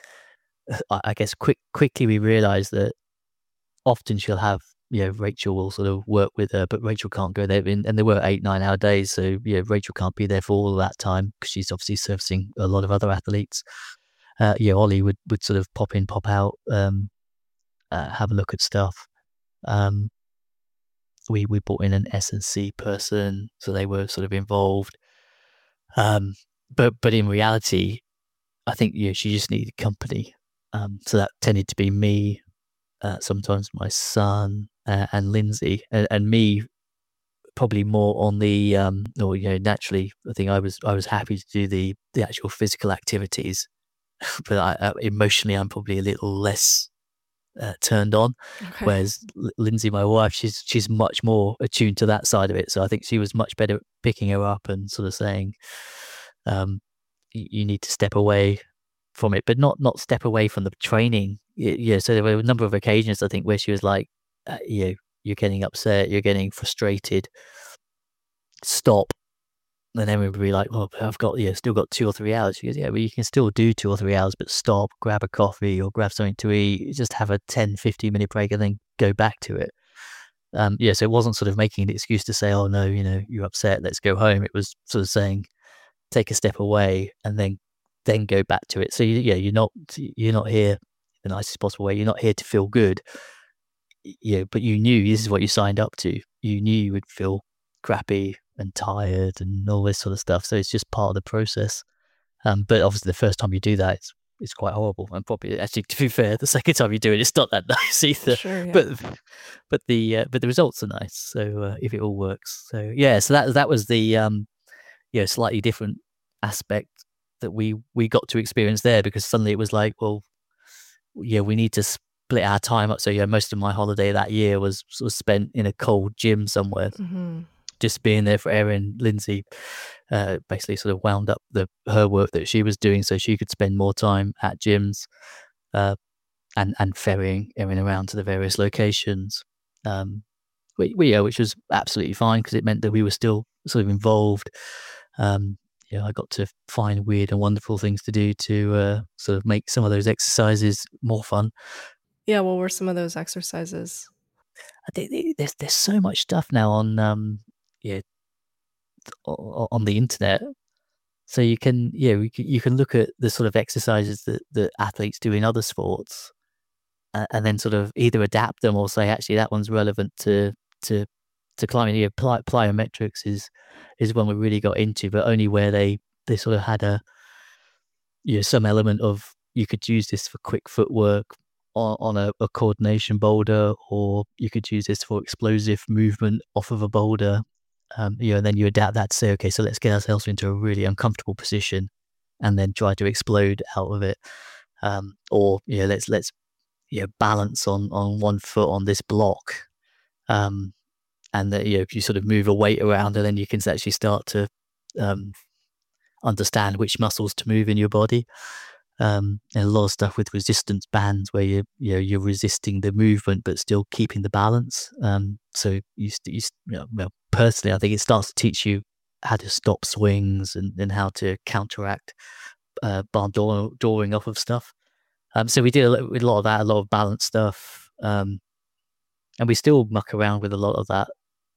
I I guess quick quickly we realised that often she'll have, you know, Rachel will sort of work with her, but Rachel can't go there. In, and there were eight, nine hour days. So, yeah, Rachel can't be there for all of that time because she's obviously servicing a lot of other athletes. Uh, yeah, Ollie would, would sort of pop in, pop out, um, uh, have a look at stuff. Um, we, we brought in an S and C person, so they were sort of involved. Um, but, but in reality, I think, yeah, she just needed company. Um, so that tended to be me, uh, sometimes my son uh, and Lindsay, and, and me probably more on the um or you know naturally I think I was I was happy to do the the actual physical activities, but I, uh, emotionally I'm probably a little less uh, turned on. Okay. Whereas L- Lindsay, my wife, she's she's much more attuned to that side of it. So I think she was much better at picking her up and sort of saying, um, y- you need to step away from it, but not not step away from the training. Y- Yeah. So there were a number of occasions I think where she was like, uh, you know, you're getting upset, you're getting frustrated, stop. And then we'd be like, "Oh, but I've got, yeah, still got two or three hours." She goes, "Yeah, but you can still do two or three hours, but stop, grab a coffee or grab something to eat, just have a ten, fifteen minute break and then go back to it." Um, yeah, so it wasn't sort of making an excuse to say, "Oh, no, you know, you're upset, let's go home." It was sort of saying, take a step away and then then go back to it. So, you, yeah, you're not, you're not here the nicest possible way. You're not here to feel good. Y- Yeah, but you knew this is what you signed up to. You knew you would feel crappy and tired and all this sort of stuff. So it's just part of the process. Um, but obviously, the first time you do that, it's it's quite horrible. And probably, actually, to be fair, the second time you do it, it's not that nice either. Sure. Yeah. But but the uh, but the results are nice. So uh, if it all works, so yeah. So that that was the um, you know, slightly different aspect that we we got to experience there, because suddenly it was like, well, yeah, we need to split our time up. So yeah, most of my holiday that year was sort of spent in a cold gym somewhere, hmm just being there for Erin. Lindsay uh, basically sort of wound up the her work that she was doing so she could spend more time at gyms, uh, and and ferrying Erin around to the various locations. Um, we, we, yeah, which was absolutely fine because it meant that we were still sort of involved. Um, yeah, I got to find weird and wonderful things to do to uh, sort of make some of those exercises more fun. Yeah. What were some of those exercises? I think there's there's so much stuff now on um yeah o- on the internet, so you can yeah you can, you can look at the sort of exercises that that athletes do in other sports, uh, and then sort of either adapt them or say actually that one's relevant to to to climbing. Yeah, ply, plyometrics is is one we really got into, but only where they they sort of had a you know some element of you could use this for quick footwork on, on a, a coordination boulder, or you could use this for explosive movement off of a boulder. Um, you know, and then you adapt that to say, okay, so let's get ourselves into a really uncomfortable position, and then try to explode out of it. Um, or you know, let's let's you know, balance on on one foot on this block, um, and that you know, if you sort of move a weight around, and then you can actually start to um, understand which muscles to move in your body. Um, and a lot of stuff with resistance bands where you you know you're resisting the movement but still keeping the balance. Um, so you, st- you, st- you know, well, personally, I think it starts to teach you how to stop swings and, and how to counteract uh, barn door, dooring off of stuff. Um, so we did a lot, a lot of that, a lot of balance stuff, um, and we still muck around with a lot of that.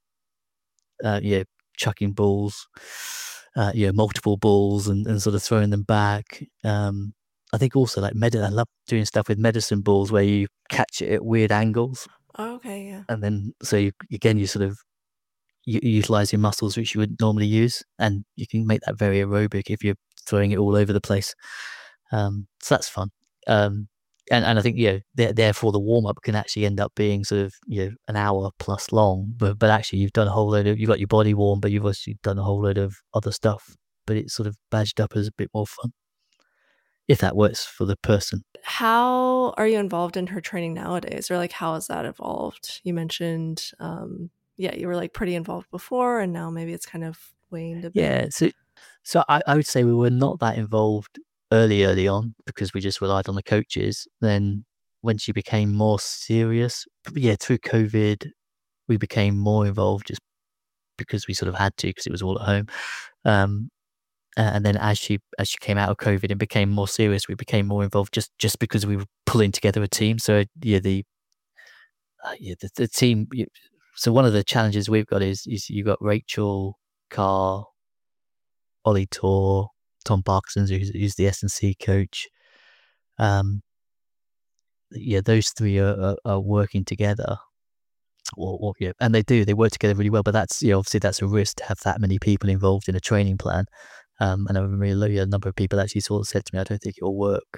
Uh, yeah, chucking balls, uh, yeah, multiple balls, and, and sort of throwing them back. Um, I think also like med- I love doing stuff with medicine balls where you catch it at weird angles, Oh, okay. Yeah. and then so you, again you sort of you, utilize your muscles which you would normally use, and you can make that very aerobic if you're throwing it all over the place. Um, so that's fun. Um, and, and I think, you know, th- therefore the warm up can actually end up being sort of, you know, an hour plus long, but, but actually you've done a whole load of, you've got your body warm, but you've also done a whole load of other stuff, but it's sort of badged up as a bit more fun, if that works for the person. How are you involved in her training nowadays, or like how has that evolved? You mentioned, um, yeah, you were like pretty involved before, and now maybe it's kind of waned a bit. Yeah. So, so I, I would say we were not that involved early, early on because we just relied on the coaches. Then when she became more serious, yeah, through COVID, we became more involved just because we sort of had to, because it was all at home. Um, and then as she as she came out of COVID and became more serious, we became more involved just just because we were pulling together a team. So yeah, the uh, yeah the, the team. So one of the challenges we've got is, is you got Rachel, Carl, Ollie Tor, Tom Parkinson, who's, who's the S and C coach. Um, yeah, those three are, are, are working together. Or, or, yeah, and they do. They work together really well. But that's, you know, obviously that's a risk to have that many people involved in a training plan. Um, and I really, a number of people actually sort of said to me, "I don't think it'll work."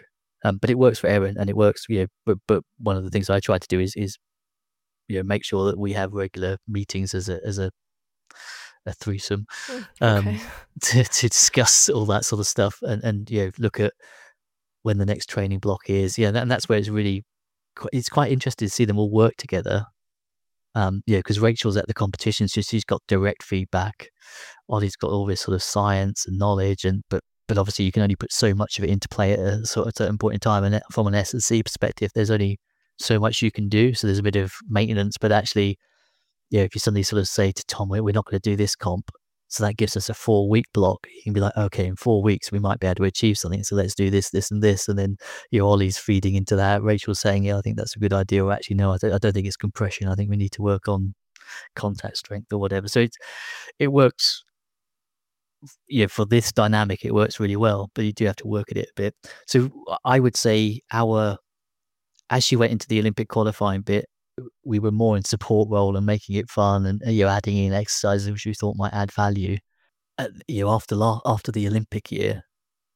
Um, but it works for Erin, and it works. You know, but but one of the things I try to do is is you know make sure that we have regular meetings as a as a a threesome Mm, um, okay. to to discuss all that sort of stuff, and and you know look at when the next training block is. Yeah, and that's where it's really qu- it's quite interesting to see them all work together. Um, yeah, because Rachel's at the competition, so she's got direct feedback. Ollie's got all this sort of science and knowledge, and but but obviously you can only put so much of it into play at a sort of certain point in time. And from an S and C perspective, there's only so much you can do. So there's a bit of maintenance, but actually, yeah, if you suddenly sort of say to Tom, we're we're not going to do this comp, so that gives us a four week block. You can be like, okay, in four weeks we might be able to achieve something. So let's do this, this, and this, and then you know, Ollie's feeding into that. Rachel's saying, yeah, I think that's a good idea. Or actually, no, I don't, I don't think it's compression. I think we need to work on contact strength or whatever. So it's it works. Yeah, for this dynamic, it works really well, but you do have to work at it a bit. So I would say our as she went into the Olympic qualifying bit, we were more in support role and making it fun, and you know adding in exercises which we thought might add value. Uh, you know, after la- after the Olympic year,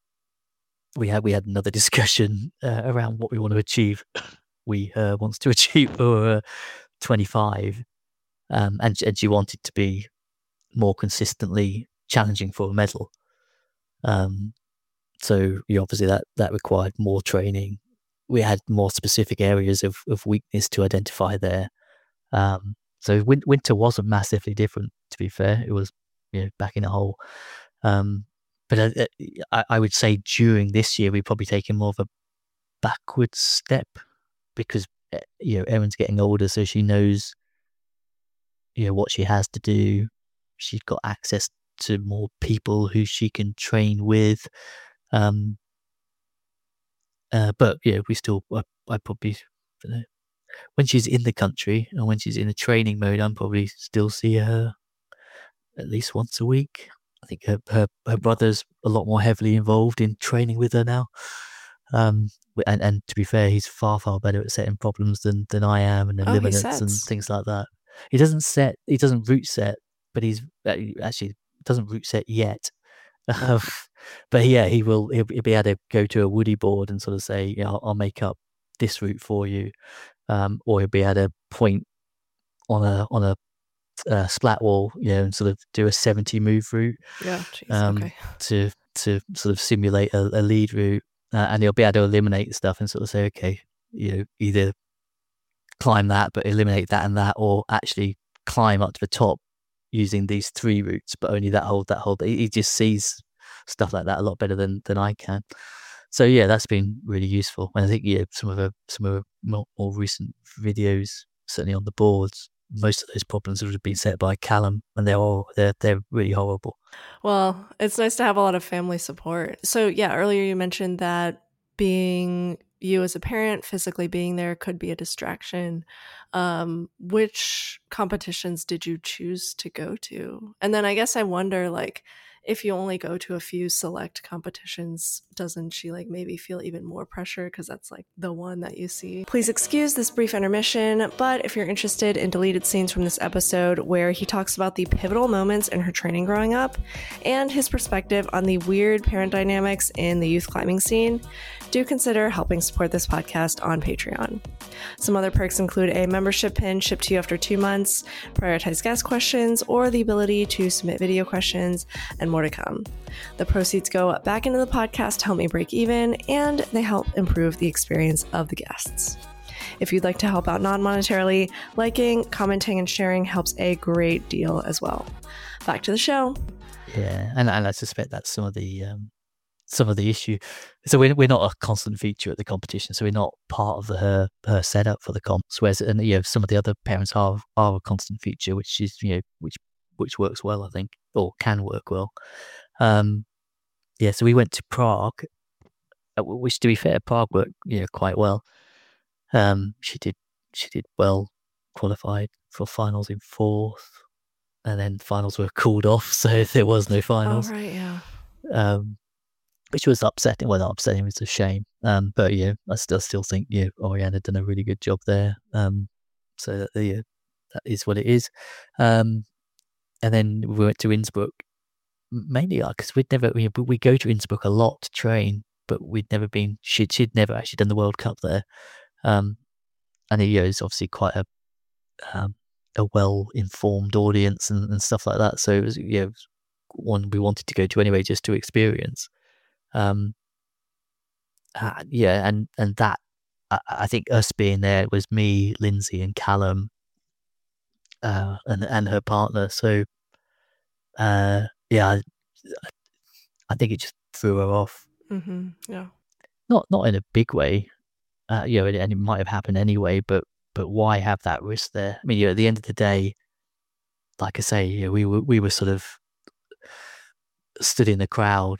we had we had another discussion uh, around what we want to achieve. We uh, wants to achieve for uh, twenty-five, um, and and she wanted to be more consistently challenging for a medal. Um, so you know, obviously that that required more training. We had more specific areas of, of weakness to identify there. Um, so win- winter wasn't massively different, to be fair. It was, you know, back in a hole. Um, but uh, I, I would say during this year, we've probably taken more of a backwards step because, uh, you know, Erin's getting older, so she knows, you know, what she has to do. She's got access to more people who she can train with. Um, uh, but, yeah, we still, I, I probably, you know, when she's in the country and when she's in a training mode, I'm probably still see her at least once a week. I think her, her, her brother's a lot more heavily involved in training with her now. Um, and, and to be fair, he's far, far better at setting problems than, than I am, and Oh, he eliminates and sets. things like that. He doesn't set, he doesn't root set, but he's uh, actually doesn't root set yet. Um, but yeah, he will, he'll, he'll be able to go to a woody board and sort of say, yeah, I'll, I'll make up this route for you. Um, or he'll be able to point on a, on a, uh, splat wall, you know, and sort of do a seventy move route, Yeah, jeez. um, Okay. to to sort of simulate a, a lead route, uh, and he'll be able to eliminate stuff and sort of say, okay, you know, either climb that but eliminate that and that, or actually climb up to the top using these three routes, but only that hold, that hold. He, he just sees stuff like that a lot better than than I can. So yeah, that's been really useful. And I think yeah, some of the some of the more, more recent videos, certainly on the boards, most of those problems would have been set by Callum, and they're all they're they're really horrible. Well, it's nice to have a lot of family support. So, yeah, earlier you mentioned that being you as a parent, physically being there could be a distraction. Um, which competitions did you choose to go to? And then I guess I wonder, like, if you only go to a few select competitions, doesn't she like maybe feel even more pressure because that's like the one that you see? Please excuse this brief intermission, but if you're interested in deleted scenes from this episode where he talks about the pivotal moments in her training growing up and his perspective on the weird parent dynamics in the youth climbing scene, do consider helping support this podcast on Patreon. Some other perks include a membership pin shipped to you after two months, prioritized guest questions, or the ability to submit video questions, and more to come. The proceeds go back into the podcast to help me break even, and they help improve the experience of the guests. If you'd like to help out non-monetarily, liking, commenting, and sharing helps a great deal as well. Back to the show. Yeah, and and I suspect that's some of the um, some of the issue. So we're we're not a constant feature at the competition, so we're not part of the, her her setup for the comps. Whereas and you know some of the other parents are are a constant feature, which is you know which which works well, I think, or can work well. Um, yeah, so we went to Prague, uh, which to be fair, Prague worked you know quite well. Um, she did she did well, qualified for finals in fourth, and then finals were called off, so there was no Oh, finals. right, yeah. Um, which was upsetting. Well, not upsetting, it was a shame. Um, but yeah, I still still think yeah, Oriane had done a really good job there. Um, so that, yeah, that is what it is. Um, and then we went to Innsbruck, mainly because we'd never we, we go to Innsbruck a lot to train, but we'd never been. She'd she'd never actually done the World Cup there, um, and you know, it's obviously quite a um, a well informed audience and, and stuff like that. So it was, you know, one we wanted to go to anyway, just to experience. Um, uh, yeah, and and that I, I think us being there was me, Lindsay, and Callum, uh, and and her partner. So uh, yeah, I, I think it just threw her off. Mm-hmm. Yeah. Not not in a big way, uh, you know, and it might have happened anyway. But but why have that risk there? I mean, you know, at the end of the day, like I say, you know, we were we were sort of stood in the crowd,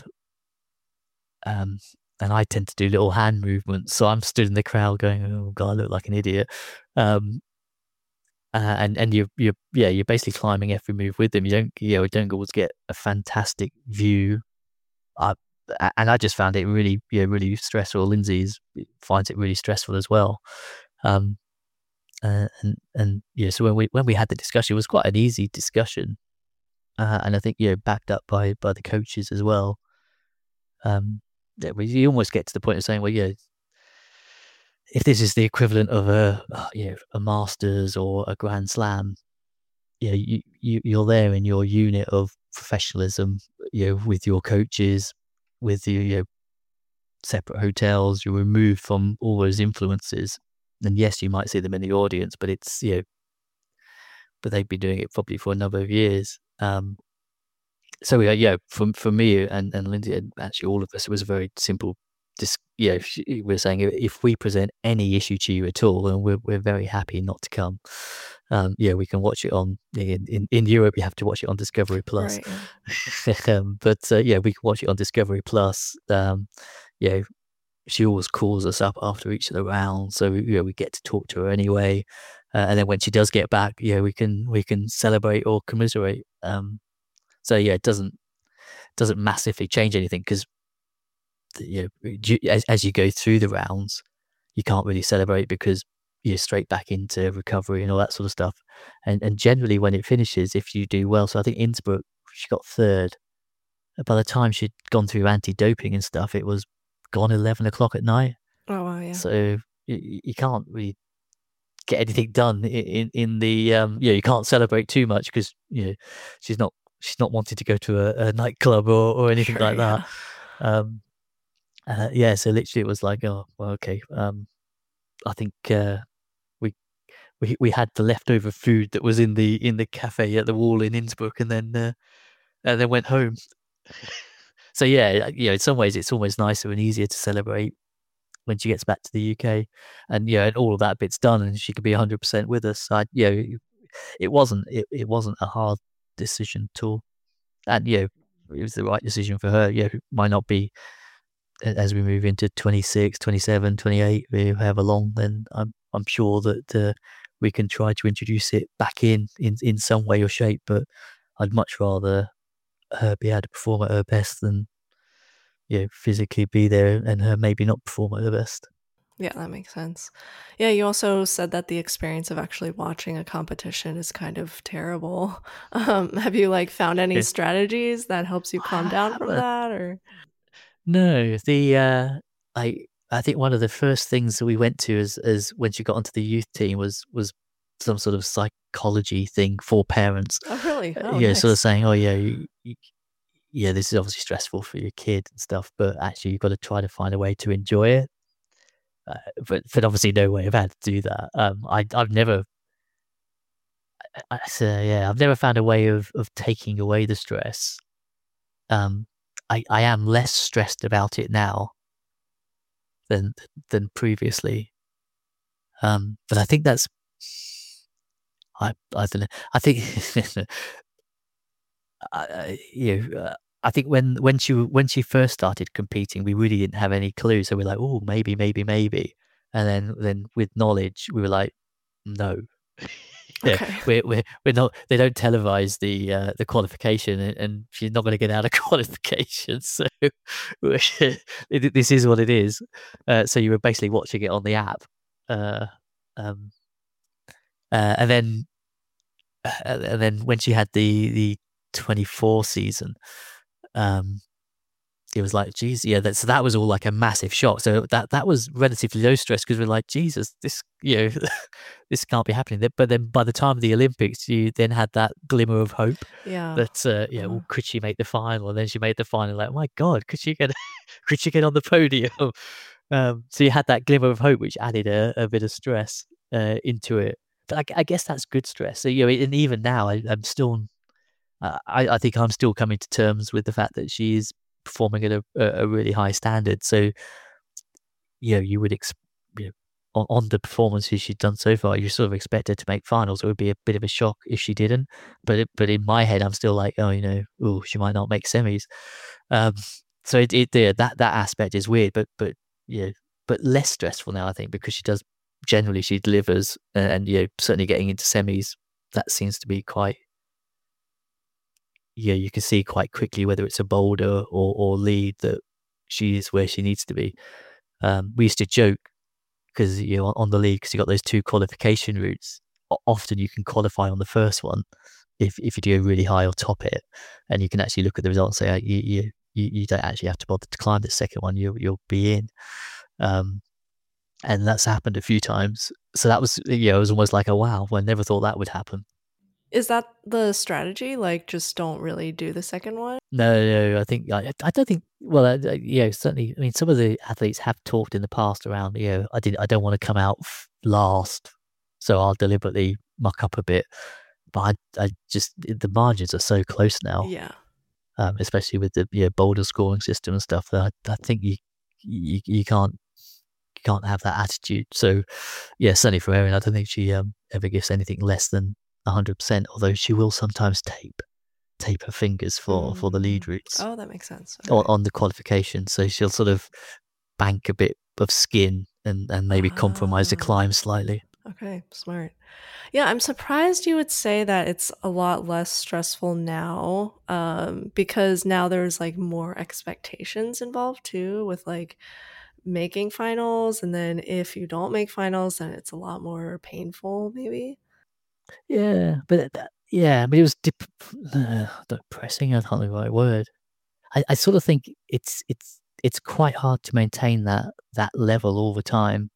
um, and I tend to do little hand movements, so I'm stood in the crowd going, "Oh God, I look like an idiot," um, uh, and and you you yeah, you're basically climbing every move with them. You don't you know don't always get a fantastic view. I, and I just found it really yeah really stressful. Lindsay finds it really stressful as well. Um, uh, and and yeah, so when we when we had the discussion, it was quite an easy discussion, uh, and I think you know backed up by by the coaches as well. Um, yeah, we, you almost get to the point of saying, well, yeah, if this is the equivalent of a uh, you know a Masters or a Grand Slam, yeah, you, you you're there in your unit of professionalism, you know, with your coaches, with your you know, separate hotels, you're removed from all those influences. And yes, you might see them in the audience, but it's you know, but they've been doing it probably for a number of years. Um, so yeah, yeah, for for me and and Lindsay and actually all of us, it was a very simple. Just yeah, she- we're saying if we present any issue to you at all, and we're we're very happy not to come. Um, yeah, we can watch it on in, in in Europe. You have to watch it on Discovery Plus, Right. Yeah. um, but uh, yeah, we can watch it on Discovery Plus. Um, yeah, she always calls us up after each of the rounds, so you know we get to talk to her anyway. Uh, and then when she does get back, yeah, we can we can celebrate or commiserate. Um, so yeah, it doesn't doesn't massively change anything because you know, you, as, as you go through the rounds, you can't really celebrate because you're straight back into recovery and all that sort of stuff. And and generally, when it finishes, if you do well, so I think Innsbruck she got third. By the time she'd gone through anti-doping and stuff, it was gone eleven o'clock at night. Oh wow. Yeah. So you, you can't really get anything done in in, in the um yeah you can't celebrate too much because you know she's not she's not wanting to go to a, a nightclub or, or anything Sure, like yeah. that. Um, uh, yeah, so literally it was like, oh well, okay. Um, I think uh, we we we had the leftover food that was in the in the cafe at the wall in Innsbruck, and then uh, and then went home. So yeah, you know, in some ways it's almost nicer and easier to celebrate when she gets back to the U K, and yeah, and all of that bit's done, and she could be one hundred percent with us. I, you know, it wasn't it, it wasn't a hard decision at all, and yeah, it was the right decision for her. Yeah, it might not be as we move into twenty-six, twenty-seven, twenty-eight, however long. Then I'm I'm sure that uh, we can try to introduce it back in, in in some way or shape. But I'd much rather her be able to perform at her best than you know, physically be there and her maybe not perform at her best. Yeah, that makes sense. Yeah, you also said that the experience of actually watching a competition is kind of terrible. Um, have you like found any Yeah. strategies that helps you calm down from Uh, that or no, the uh, I I think one of the first things that we went to as as when she got onto the youth team was was some sort of psychology thing for parents. Oh really? Uh, Oh yeah, sort of nice. saying, oh yeah, you, you, yeah, this is obviously stressful for your kid and stuff, but actually you've got to try to find a way to enjoy it. Uh, but but obviously no way of how to do that. Um, I I've never, I, so yeah, I've never found a way of of taking away the stress. Um, I I am less stressed about it now than than previously. Um, but I think that's I I don't know. I think I, you know, uh, I think when when she when she first started competing, we really didn't have any clue. So we're like, oh, maybe, maybe, maybe, and then then with knowledge, we were like, no. Yeah, Okay. we're we're we're not. They don't televise the uh, the qualification, and, and she's not going to get out of qualification. So it, this is what it is. Uh, so you were basically watching it on the app, uh, um, uh, and then uh, and then when she had the the twenty-four season, um, it was like, geez, yeah, that, so that was all like a massive shock. So that that was relatively low stress because we're like, Jesus, this, you know, this can't be happening. But then by the time of the Olympics, you then had that glimmer of hope Yeah. that, uh, yeah, Uh-huh. well, could she make the final? And then she made the final. Like, my God, could she get, could she get on the podium? Um, so you had that glimmer of hope, which added a, a bit of stress uh, into it. But I, I guess that's good stress. So, you know, and even now, I, I'm still, uh, I, I think I'm still coming to terms with the fact that she is performing at a, a really high standard. So, you know, you would, ex- you know, on, on the performances she's done so far, you sort of expect her to make finals. It would be a bit of a shock if she didn't. But it, but in my head, I'm still like, oh, you know, oh, she might not make semis. Um, so it, it yeah, that that aspect is weird, but but yeah, but less stressful now, I think, because she does generally she delivers, and, and you know, certainly getting into semis, that seems to be quite. Yeah, you can see quite quickly whether it's a boulder or, or lead that she is where she needs to be. Um, we used to joke because you know on the lead, because you got those two qualification routes. Often you can qualify on the first one if if you do really high or top it, and you can actually look at the results and say you you you, you don't actually have to bother to climb the second one. You you'll be in, um, and that's happened a few times. So that was you know it was almost like a wow. I never thought that would happen. Is that the strategy? Like, just don't really do the second one? No, no, I think I, I don't think. Well, uh, you know, certainly. I mean, some of the athletes have talked in the past around. You know, I did. I don't want to come out f- last, so I'll deliberately muck up a bit. But I, I just the margins are so close now, Yeah. um, especially with the you know, boulder scoring system and stuff. That I, I think you, you you can't you can't have that attitude. So, yeah, certainly for Erin, I don't think she um, ever gives anything less than a hundred percent. Although she will sometimes tape. tape her fingers for, for the lead Mm. routes Oh, that makes sense. on, Okay. on the qualification. So she'll sort of bank a bit of skin and, and maybe compromise the Ah, climb slightly. okay, smart. Yeah, I'm surprised you would say that it's a lot less stressful now, um, because now there's like more expectations involved too, with like making finals, and then if you don't make finals, then it's a lot more painful, maybe. Yeah, but that, yeah, but it was dep- uh, depressing. I can't think of the right word. I, I sort of think it's it's it's quite hard to maintain that that level all the time.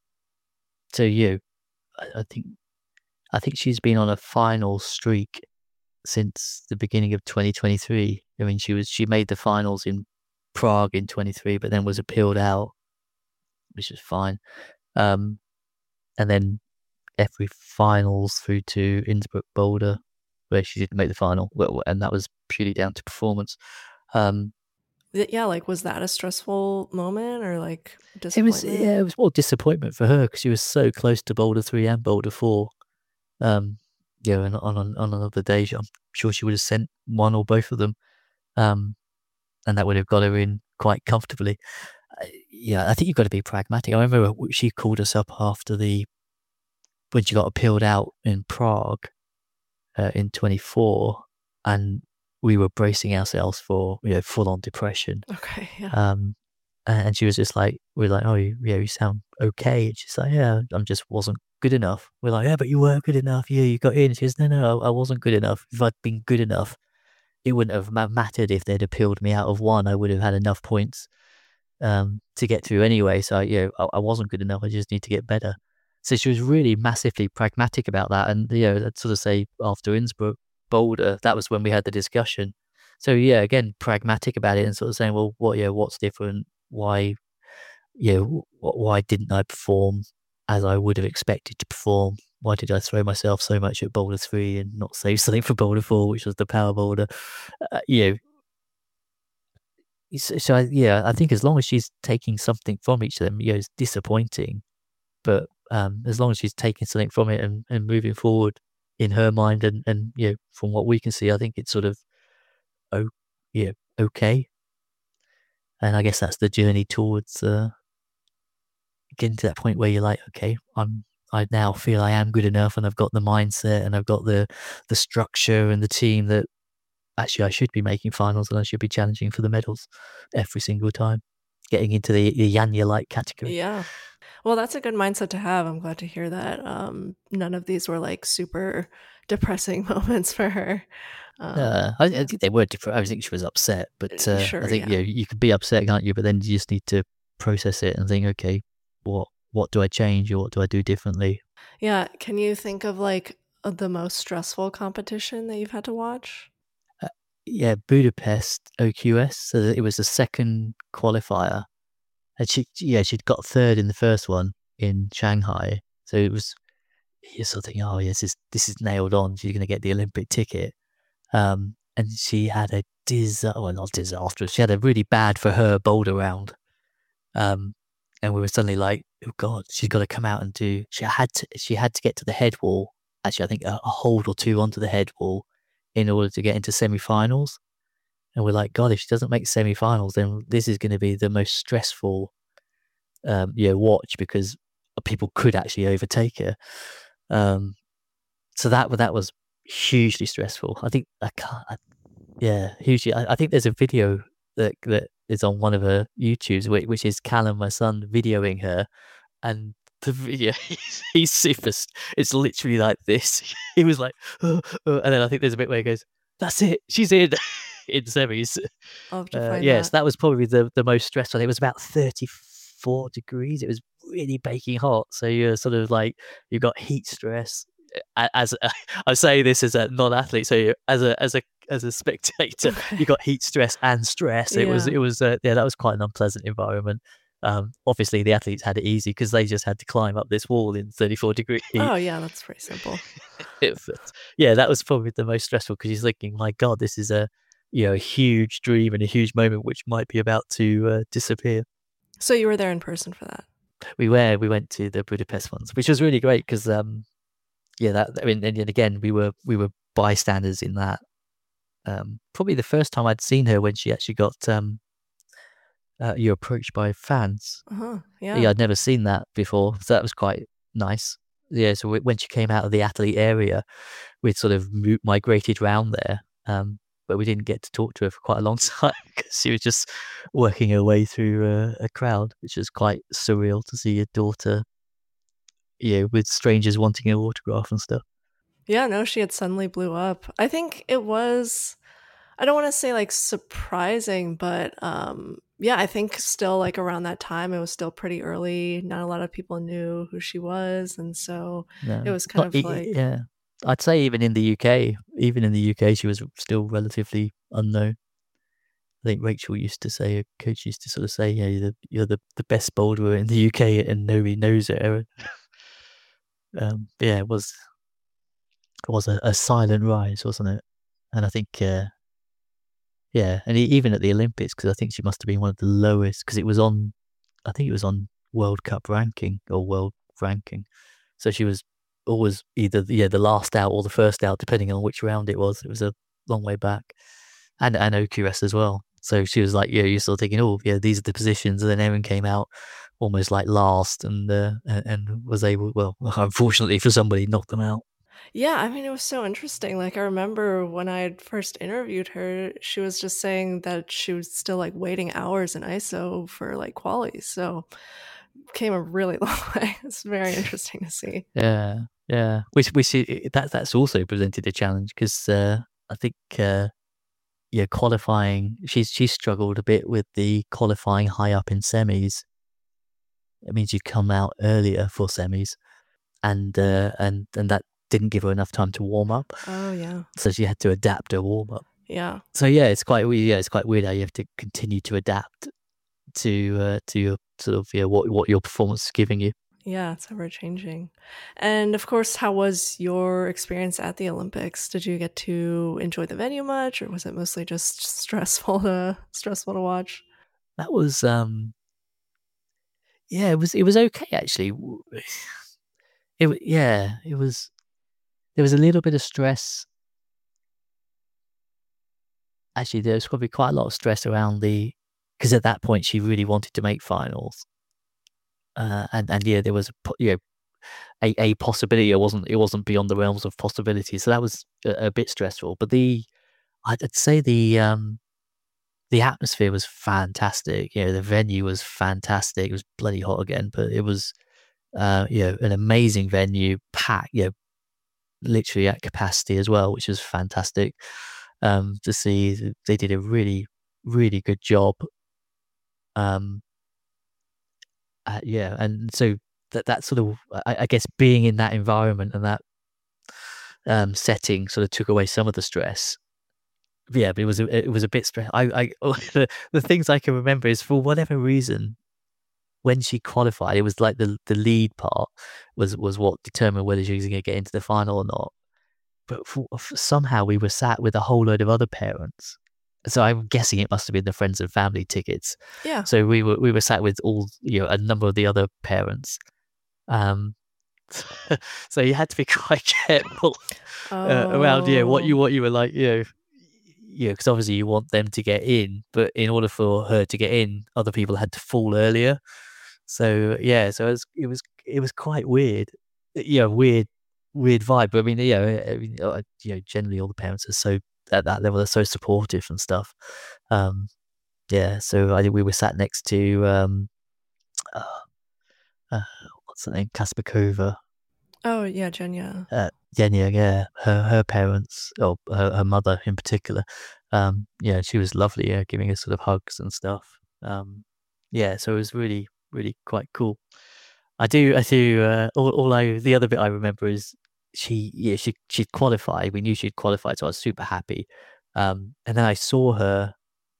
So you, I, I think I think she's been on a final streak since the beginning of twenty twenty-three. I mean, she was she made the finals in Prague in twenty-three, but then was appealed out, which is fine. Um, and then every finals through to Innsbruck Boulder, where she didn't make the final, well, and that was purely down to performance. Um, Y- Yeah, like was that a stressful moment or like it was disappointment? yeah, it was more disappointment for her because she was so close to Boulder three and Boulder four. Um, yeah, and on on, on another day, I'm sure she would have sent one or both of them, um, and that would have got her in quite comfortably. Uh, yeah, I think you've got to be pragmatic. I remember she called us up after the when she got appealed out in Prague uh, in twenty-four, and we were bracing ourselves for you know full on depression. Okay, yeah. Um, and she was just like, we're like, oh, you, yeah, you sound okay. And she's like, yeah, I just wasn't good enough. We're like, yeah, but you were good enough. Yeah, you got in. She goes, no, no, I, I wasn't good enough. If I'd been good enough, it wouldn't have ma- mattered if they'd appealed me out of one. I would have had enough points um, to get through anyway. So, you know, I, I wasn't good enough. I just need to get better. So she was really massively pragmatic about that. And, you know, I'd sort of say after Innsbruck, Boulder, that was when we had the discussion. So, yeah, again, pragmatic about it and sort of saying, well, what, yeah, what's different? Why, you know, wh- why didn't I perform as I would have expected to perform? Why did I throw myself so much at Boulder three and not save something for Boulder four, which was the power boulder? Uh, you know, so, so I, yeah, I think as long as she's taking something from each of them, you know, it's disappointing, but um, as long as she's taking something from it and, and moving forward in her mind, and, and you know, from what we can see, I think it's sort of oh, yeah, okay. And I guess that's the journey towards uh, getting to that point where you're like, okay, I'm I now feel I am good enough, and I've got the mindset, and I've got the the structure and the team that actually I should be making finals, and I should be challenging for the medals every single time, getting into the, the Yanya light category. Yeah. Well, that's a good mindset to have. I'm glad to hear that. Um, none of these were like super depressing moments for her. Um, Uh, I, I think they were different. I think she was upset, but uh, sure, I think yeah. you know, you can be upset, can't you? But then you just need to process it and think, okay, what what do I change or what do I do differently? Yeah. Can you think of like uh, the most stressful competition that you've had to watch? Uh, yeah, Budapest O Q S. So it was the second qualifier, and she yeah she'd got third in the first one in Shanghai. So it was you're sort of thinking, oh yes, this is this is nailed on. She's going to get the Olympic ticket. Um, and she had a disaster, well, not disastrous. She had a really bad for her boulder round. Um, and we were suddenly like, oh God, she's got to come out and do. She had to. She had to get to the head wall. Actually, I think a, a hold or two onto the head wall in order to get into semi-finals. And we're like, God, if she doesn't make semi-finals, then this is going to be the most stressful, um, you know, watch because people could actually overtake her. Um, so that that was hugely stressful. I think I can't. I, yeah, hugely. I, I think there's a video that that is on one of her YouTubes, which, which is Callum, my son, videoing her, and the video he's, he's super. It's literally like this. He was like, oh, oh, and then I think there's a bit where he goes, "That's it, she's in." In semis. I'll have to Uh, find yes, that. that was probably the the most stressful. It was about thirty-four degrees. It was really baking hot. So you're sort of like you've got heat stress. As I say this as a non-athlete, so as a as a as a spectator, Okay. you got heat stress and stress. It was Yeah. it was uh, yeah, that was quite an unpleasant environment. Um, obviously, the athletes had it easy because they just had to climb up this wall in thirty-four degree heat. Oh, yeah, that's pretty simple. It, yeah, that was probably the most stressful because you're thinking, my God, this is a you know a huge dream and a huge moment which might be about to uh, disappear. So you were there in person for that? We were we went to the Budapest ones, which was really great because um, yeah, that I mean, and again, we were we were bystanders in that. Um, probably the first time I'd seen her when she actually got um, uh, you approached by fans. Uh-huh. Yeah, Yeah. I'd never seen that before, so that was quite nice. Yeah, so we, when she came out of the athlete area, we'd sort of mo- migrated round there, um, but we didn't get to talk to her for quite a long time because she was just working her way through uh, a crowd, which was quite surreal to see your daughter, you know, with strangers wanting her autograph and stuff. Yeah, no, she had suddenly blew up. I think it was, I don't want to say like surprising, but um yeah, I think still like around that time it was still pretty early. Not a lot of people knew who she was, and so it No, was kind not of e- like, yeah. I'd say even in the U K, even in the U K, she was still relatively unknown. I think Rachel used to say, a coach used to sort of say, yeah, you're the, you're the, the best boulderer in the U K and nobody knows it, Erin. Um, yeah, it was it was a, a silent rise, wasn't it? And I think, uh, yeah, and e- even at the Olympics, because I think she must have been one of the lowest, because it was on, I think it was on World Cup ranking or world ranking. So she was always either yeah the last out or the first out, depending on which round it was. It was a long way back, and and O Q S as well. So she was like, yeah, you're sort of thinking, oh yeah, these are the positions, and then Erin came out almost like last, and uh, and, and was able, well, unfortunately for somebody, knocked them out. yeah, I mean, it was so interesting. Like, I remember when I had first interviewed her, she was just saying that she was still like waiting hours in I S O for like quali. So came a really long way. It's very interesting to see. Yeah, yeah. Which which i- that that's also presented a challenge because uh, I think uh, yeah, qualifying. She's she's struggled a bit with the qualifying high up in semis. It means you come out earlier for semis, and uh, and and that didn't give her enough time to warm up, Oh, yeah. so she had to adapt her warm up. Yeah. So yeah, it's quite weird. Yeah, it's quite weird how you have to continue to adapt to uh, to your sort of yeah what what your performance is giving you. Yeah, it's ever changing. And of course, how was your experience at the Olympics? Did you get to enjoy the venue much, or was it mostly just stressful to stressful to watch? That was um yeah, it was it was okay actually. It wa- yeah, it was there was a little bit of stress. Actually, there was probably quite a lot of stress around the because at that point she really wanted to make finals. Uh, and and yeah, there was a po- you know a, a possibility. It wasn't it wasn't beyond the realms of possibility. So that was a, a bit stressful. But the I'd, I'd say the um the atmosphere was fantastic. You know, the venue was fantastic. It was bloody hot again, but it was uh you know an amazing venue, packed. You know, literally at capacity as well, which was fantastic. um, to see. They did a really, really good job. Um, uh, yeah, and so that that sort of, I, I guess, being in that environment and that um, setting sort of took away some of the stress. Yeah, but it was a, it was a bit stress. I, I the, the things I can remember is, for whatever reason, when she qualified, it was like the the lead part was was what determined whether she was going to get into the final or not. But for, for somehow we were sat with a whole load of other parents. So I'm guessing it must have been the friends and family tickets. Yeah. So we were we were sat with all, you know, a number of the other parents. Um, so you had to be quite careful uh, around, you know, what you Oh. what you were like, you know, you know, because obviously you want them to get in, but in order for her to get in, other people had to fall earlier. So yeah, so it was it was it was quite weird, you know, weird weird vibe. But I mean, you know, I mean, uh, you know, generally all the parents are so at that level are so supportive and stuff. Um, yeah, so I think we were sat next to um, uh, uh, what's the name, Kaspakova. Oh yeah, Jenya. Uh, Yenya, yeah, her her parents, or her, her mother in particular. Um, yeah, she was lovely, yeah, giving us sort of hugs and stuff. Um, yeah, so it was really, really quite cool. I do, I do. Uh, all, all I, the other bit I remember is she, yeah, she she'd qualified. We knew she'd qualified, so I was super happy. Um, and then I saw her.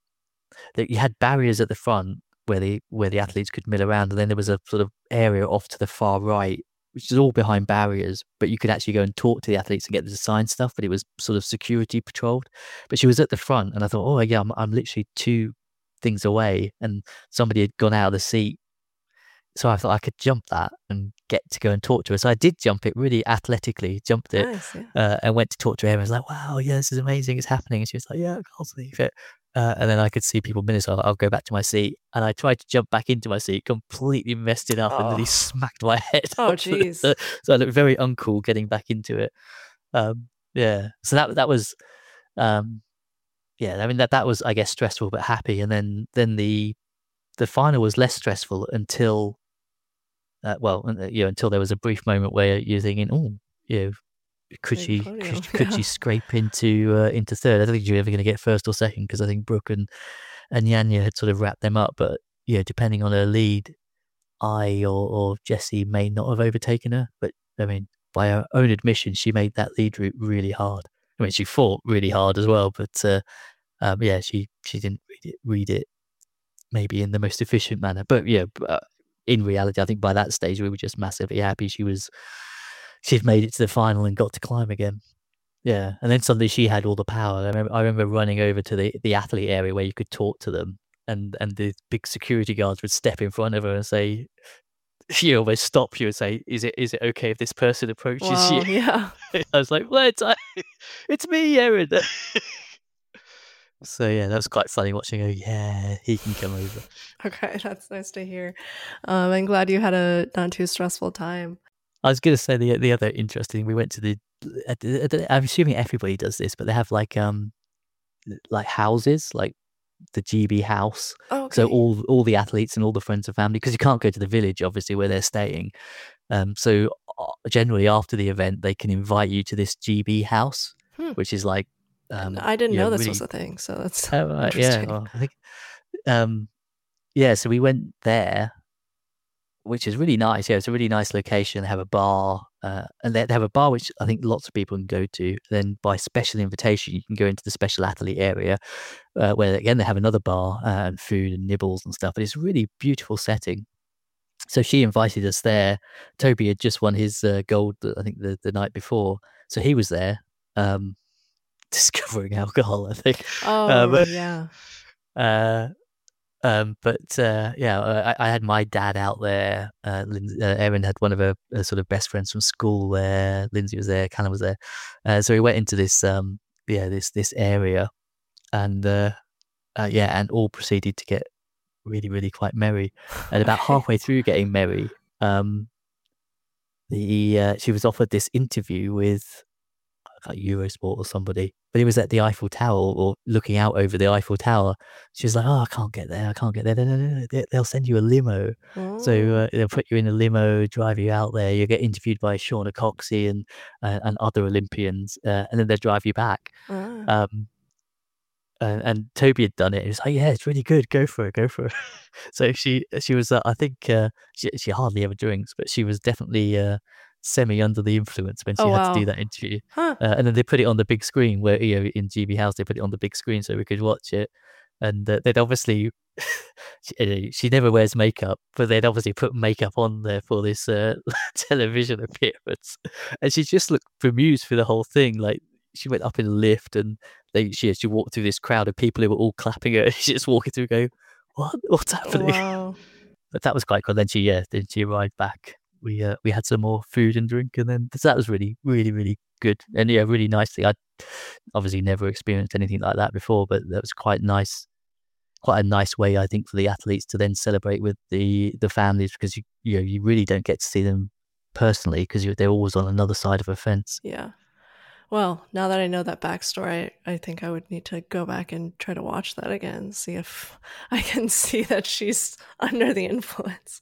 That you had barriers at the front where the where the athletes could mill around, and then there was a sort of area off to the far right, which is all behind barriers, but you could actually go and talk to the athletes and get them to sign stuff, but it was sort of security patrolled. But she was at the front, and I thought, oh yeah, I'm, I'm literally two things away, and somebody had gone out of the seat. So I thought I could jump that and get to go and talk to her. So I did jump it really athletically, jumped it, Nice, yeah. uh, and went to talk to her. I was like, wow, yeah, this is amazing. It's happening. And she was like, yeah, I can't believe it. Uh, and then I could see people minutes. I'll, I'll go back to my seat, and I tried to jump back into my seat, completely messed it up, and nearly Oh. smacked my head. Oh, up. jeez. So, so I looked very uncool getting back into it. Um, yeah. So that that was, um, yeah. I mean that that was, I guess, stressful but happy. And then then the the final was less stressful until, uh, well, uh, you know, until there was a brief moment where you're thinking, oh, you know, could Big she podium, could, could yeah. she scrape into uh, into third? I don't think she was ever going to get first or second, because I think Brooke and and Yanya had sort of wrapped them up. But yeah, depending on her lead, I or, or Jessie may not have overtaken her. But I mean, by her own admission, she made that lead route really hard. I mean, she fought really hard as well, but uh, um, yeah, she she didn't read it, read it maybe in the most efficient manner. But yeah, uh, in reality, I think by that stage we were just massively happy she was she'd made it to the final and got to climb again. Yeah, and then suddenly she had all the power. I remember, I remember running over to the, the athlete area where you could talk to them, and and the big security guards would step in front of her and say, she always stop you and say, "Is it is it okay if this person approaches Wow, you?" yeah. I was like, "What? I, it's me, Erin." So yeah, that was quite funny watching her. Yeah, he can come over. Okay, that's nice to hear. Um, I'm glad you had a not too stressful time. I was going to say the the other interesting. We went to the. I'm assuming everybody does this, but they have like um, like houses, like the G B house. Oh, okay. So all all the athletes and all the friends and family, because you can't go to the village, obviously, where they're staying. Um, so uh, generally after the event, they can invite you to this G B house, Hmm. which is like. Um, I didn't you know, know, this really, was a thing, so that's oh, right, yeah. interesting. Well, I think, um, yeah. So we went there, which is really nice. Yeah, it's a really nice location. They have a bar, uh, and they, they have a bar which I think lots of people can go to. Then by special invitation, you can go into the special athlete area, uh, where again they have another bar uh, and food and nibbles and stuff. But it's a really beautiful setting. So she invited us there. Toby had just won his uh, gold, I think, the, the night before, so he was there, um, discovering alcohol, I think. Oh, Um, yeah. uh, um, but uh, yeah, uh, I, I had my dad out there. Uh, Lin- uh, Erin had one of her, her sort of best friends from school there. Lindsay was there. Callum was there. Uh, so we went into this, um, yeah, this this area, and uh, uh, yeah, and all proceeded to get really, really quite merry. And about Okay. halfway through getting merry, um, the uh, she was offered this interview with like Eurosport or somebody, but he was at the Eiffel Tower or looking out over the Eiffel Tower. She was like, "Oh, I can't get there. I can't get there. No, no, no, no. They'll send you a limo. So Oh. uh, they'll put you in a limo, drive you out there. You'll get interviewed by Shauna Coxey and uh, and other Olympians, uh, and then they'll drive you back." Ah. Um, and, and Toby had done it. He was like, "Yeah, it's really good. Go for it. Go for it." So she she was, uh, I think, uh, she she hardly ever drinks, but she was definitely uh, semi under the influence when Oh she had to do wow. that interview. Huh. Uh, and then they put it on the big screen where, you know, in G B House they put it on the big screen so we could watch it. And uh, they'd obviously she, she never wears makeup, but they'd obviously put makeup on there for this uh, television appearance, and she just looked bemused through the whole thing. Like she went up in a lift, and they she she walked through this crowd of people who were all clapping her. She's just walking through, going, "What? What's happening?" Wow. But that was quite cool. Then she yeah, then she arrived back. We uh, we had some more food and drink, and then so that was really really really good, and yeah, really nicely. I obviously never experienced anything like that before, but that was quite nice quite a nice way, I think, for the athletes to then celebrate with the the families, because you you know you really don't get to see them personally because they're always on another side of a fence. Yeah. Well, now that I know that backstory, I, I think I would need to go back and try to watch that again, see if I can see that she's under the influence.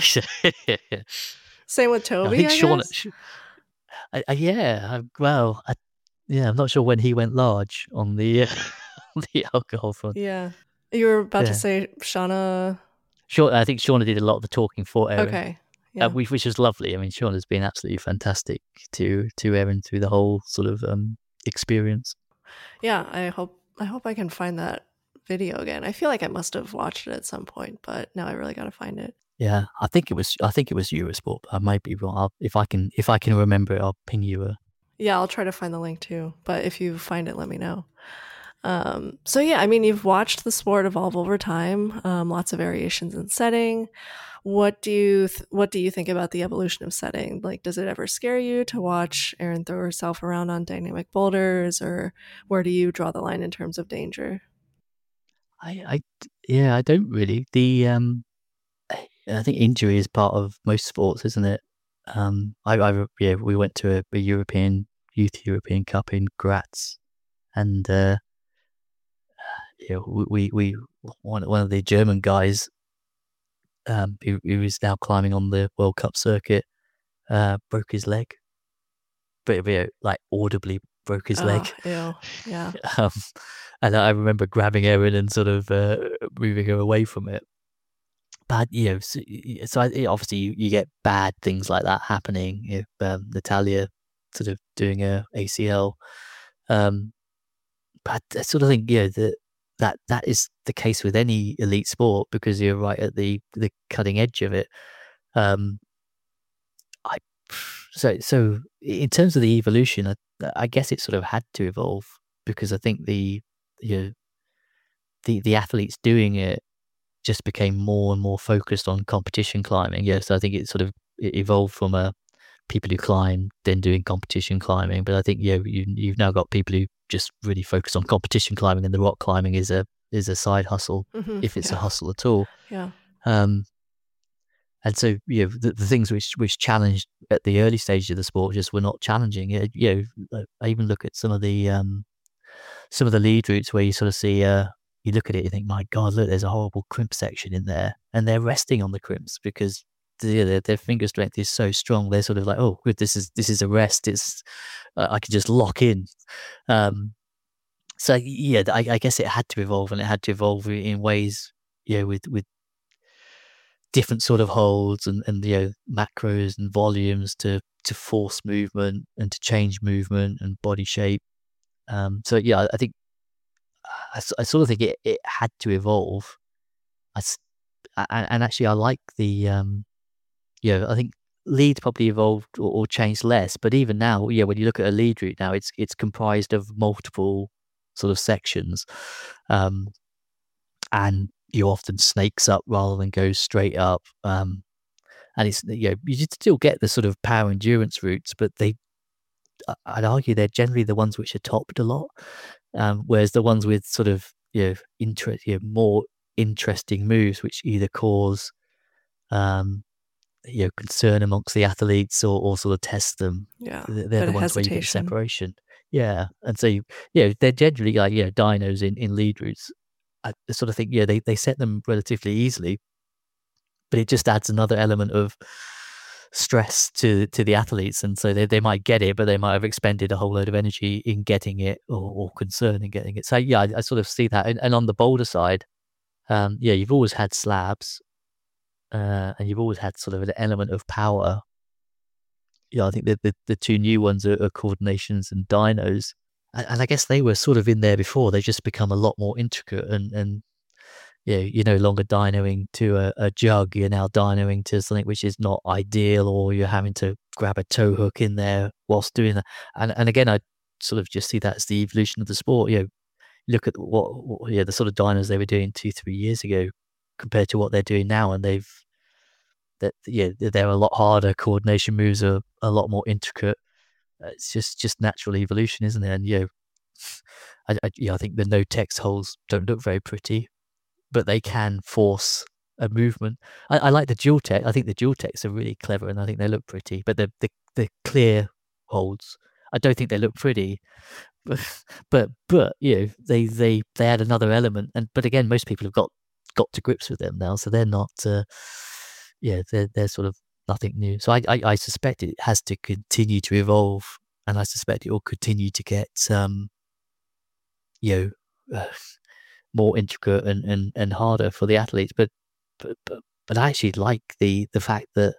Same with Toby, I think I Sean, guess? Sh- I, I, yeah, I, well, I, yeah, I'm not sure when he went large on the uh, on the alcohol front. Yeah. You were about Yeah. to say Shauna. Sean, I think Shauna did a lot of the talking for Erin. Okay. Yeah. Uh, which, which was lovely. I mean, Shauna's been absolutely fantastic to to Erin through the whole sort of um, experience. Yeah, I hope I hope I can find that video again. I feel like I must have watched it at some point, but now I really got to find it. Yeah, I think it was. I think it was Eurosport. I might be wrong. I'll, if I can, if I can remember it, I'll ping you a. Yeah, I'll try to find the link too. But if you find it, let me know. Um, so yeah, I mean, you've watched the sport evolve over time. Um, lots of variations in setting. What do you th- What do you think about the evolution of setting? Like, does it ever scare you to watch Erin throw herself around on dynamic boulders, or where do you draw the line in terms of danger? I, I, yeah, I don't really. The um, I think injury is part of most sports, isn't it? Um, I, I yeah, we went to a, a European Youth European Cup in Graz, and uh, yeah, we, we we one one of the German guys, um, who, who is now climbing on the World Cup circuit, uh, broke his leg, but you know, like audibly broke his Oh, leg. ew. Yeah. Um, and I remember grabbing Erin and sort of uh, moving her away from it. But you know, so, so I, obviously you, you get bad things like that happening. If um, Natalia sort of doing a A C L, um, but I sort of think yeah that that that is the case with any elite sport because you're right at the the cutting edge of it. Um, I so so in terms of the evolution, I, I guess it sort of had to evolve because I think the you know, the the athletes doing it just became more and more focused on competition climbing. Yes, I think it sort of it evolved from a people who climb then doing competition climbing. But I think yeah, you you've now got people who just really focus on competition climbing, and the rock climbing is a is a side hustle Mm-hmm. if it's Yeah. a hustle at all. Yeah. Um, and so you know the, the things which which challenged at the early stages of the sport just were not challenging. You know, I even look at some of the um, some of the lead routes where you sort of see uh, you look at it, you think, my God, look, there's a horrible crimp section in there, and they're resting on the crimps because their, their finger strength is so strong. They're sort of like, oh, good, this is this is a rest. It's uh, I can just lock in. Um, so yeah, I, I guess it had to evolve, and it had to evolve in ways, you know, with with different sort of holds and and you know macros and volumes to to force movement and to change movement and body shape. Um, so yeah, I think I, I sort of think it, it had to evolve. I, and, and actually, I like the, um, you know, I think lead probably evolved or, or changed less. But even now, yeah, when you look at a lead route now, it's it's comprised of multiple sort of sections, um, and you often snakes up rather than goes straight up. Um, and it's you know you still get the sort of power endurance routes, but they I'd argue they're generally the ones which are topped a lot, um, whereas the ones with sort of you know, interest, you know, more interesting moves, which either cause um, you know concern amongst the athletes or, or sort of test them. Yeah. They're the ones hesitation. where you get separation. Yeah, and so you, you know, they're generally like you know dynos in, in lead routes. I sort of think yeah they they set them relatively easily, but it just adds another element of stress to to the athletes, and so they, they might get it, but they might have expended a whole load of energy in getting it, or, or concern in getting it. So yeah, I, I sort of see that. And, and on the boulder side, um, yeah, you've always had slabs, uh, and you've always had sort of an element of power. Yeah, I think the the, the two new ones are, are coordinations and dynos, and, and I guess they were sort of in there before. They just become a lot more intricate, and and you know, you're no longer dynoing to a, a jug, you're now dynoing to something which is not ideal, or you're having to grab a tow hook in there whilst doing that. And and again, I sort of just see that as the evolution of the sport. You know, look at what, what yeah, the sort of dynos they were doing two, three years ago compared to what they're doing now, and they've that yeah, they're a lot harder. Coordination moves are a lot more intricate. It's just just natural evolution, isn't it? And you know, I, I yeah, I think the no text holes don't look very pretty, but they can force a movement. I, I like the dual tech. I think the dual techs are really clever, and I think they look pretty. But the the, the clear holds, I don't think they look pretty. But but but you know, they they they add another element. And but again, most people have got got to grips with them now, so they're not. Uh, yeah, they're they're sort of nothing new. So I, I I suspect it has to continue to evolve, and I suspect it will continue to get um, you know. Uh, more intricate and, and, and harder for the athletes, but, but but but I actually like the the fact that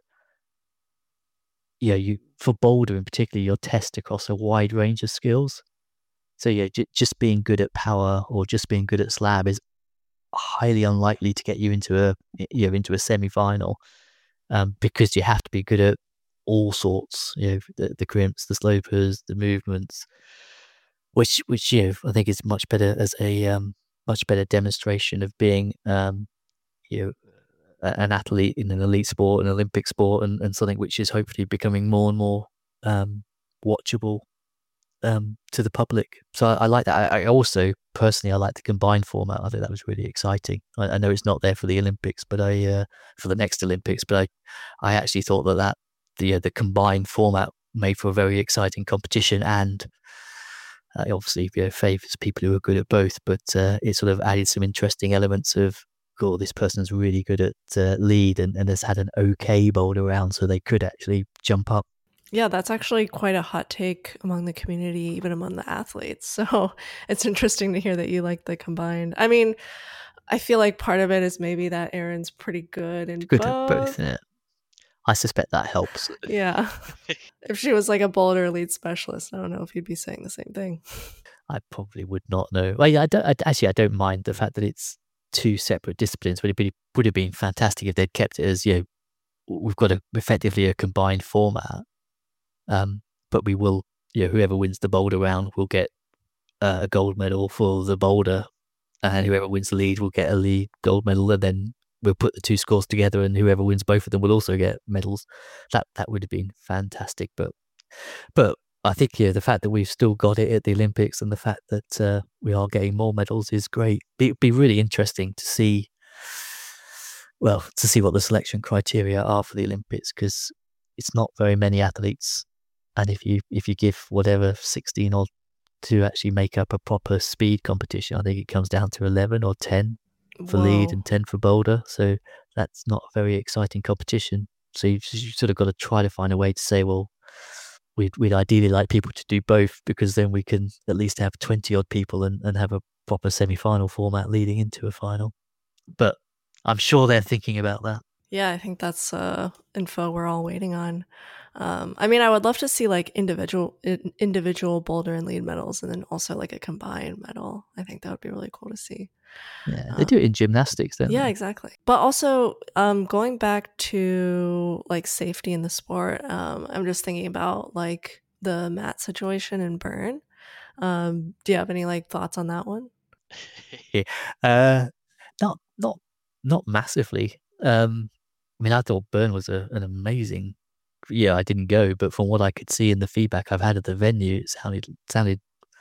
you know, you for boulder in particular, you're test across a wide range of skills. So yeah, j- just being good at power or just being good at slab is highly unlikely to get you into a you know into a semi final, um, because you have to be good at all sorts. You know, the, the crimps, the slopers, the movements, which which you know I think is much better as a um, much better demonstration of being um, you know a- an athlete in an elite sport, an Olympic sport, and, and something which is hopefully becoming more and more um, watchable um, to the public. So I, I like that. I, I also personally I like the combined format. I think that was really exciting. I, I know it's not there for the Olympics, but I uh, for the next Olympics, but I I actually thought that that the uh, the combined format made for a very exciting competition, and uh, obviously you know, favors people who are good at both, but uh, it sort of added some interesting elements of, oh, this person's really good at uh, lead and, and has had an okay boulder round, so they could actually jump up. Yeah, that's actually quite a hot take among the community, even among the athletes. So it's interesting to hear that you like the combined. I mean, I feel like part of it is maybe that Erin's pretty good in Good both. at both, yeah. I suspect that helps. Yeah. If she was like a boulder lead specialist, I don't know if you'd be saying the same thing. I probably would not know. Well, yeah, I don't, I, actually, I don't mind the fact that it's two separate disciplines, but it would, would have been fantastic if they'd kept it as, you know, we've got a, effectively a combined format, um, but we will, you know, whoever wins the boulder round will get uh, a gold medal for the boulder, and whoever wins the lead will get a lead gold medal, and then we'll put the two scores together, and whoever wins both of them will also get medals. That that would have been fantastic. But but I think yeah, the fact that we've still got it at the Olympics and the fact that uh, we are getting more medals is great. It'd be really interesting to see. Well, to see what the selection criteria are for the Olympics, because it's not very many athletes, and if you if you give whatever sixteen or to actually make up a proper speed competition, I think it comes down to eleven or ten for Whoa. lead and ten for boulder. So that's not a very exciting competition. So you've, you sort of got to try to find a way to say, well, we'd, we'd ideally like people to do both, because then we can at least have twenty odd people and, and have a proper semi-final format leading into a final. But I'm sure they're thinking about that. Yeah, I think that's uh, info we're all waiting on. Um, I mean, I would love to see like individual individual boulder and lead medals, and then also like a combined medal. I think that would be really cool to see. Yeah, they do it in gymnastics, don't yeah, they? exactly. But also, um, going back to like safety in the sport, um, I'm just thinking about like the mat situation in Bern. Um, do you have any like thoughts on that one? uh, not not not massively. Um, I mean, I thought Bern was a, an amazing. Yeah, I didn't go, but from what I could see in the feedback I've had at the venue, it sounded sounded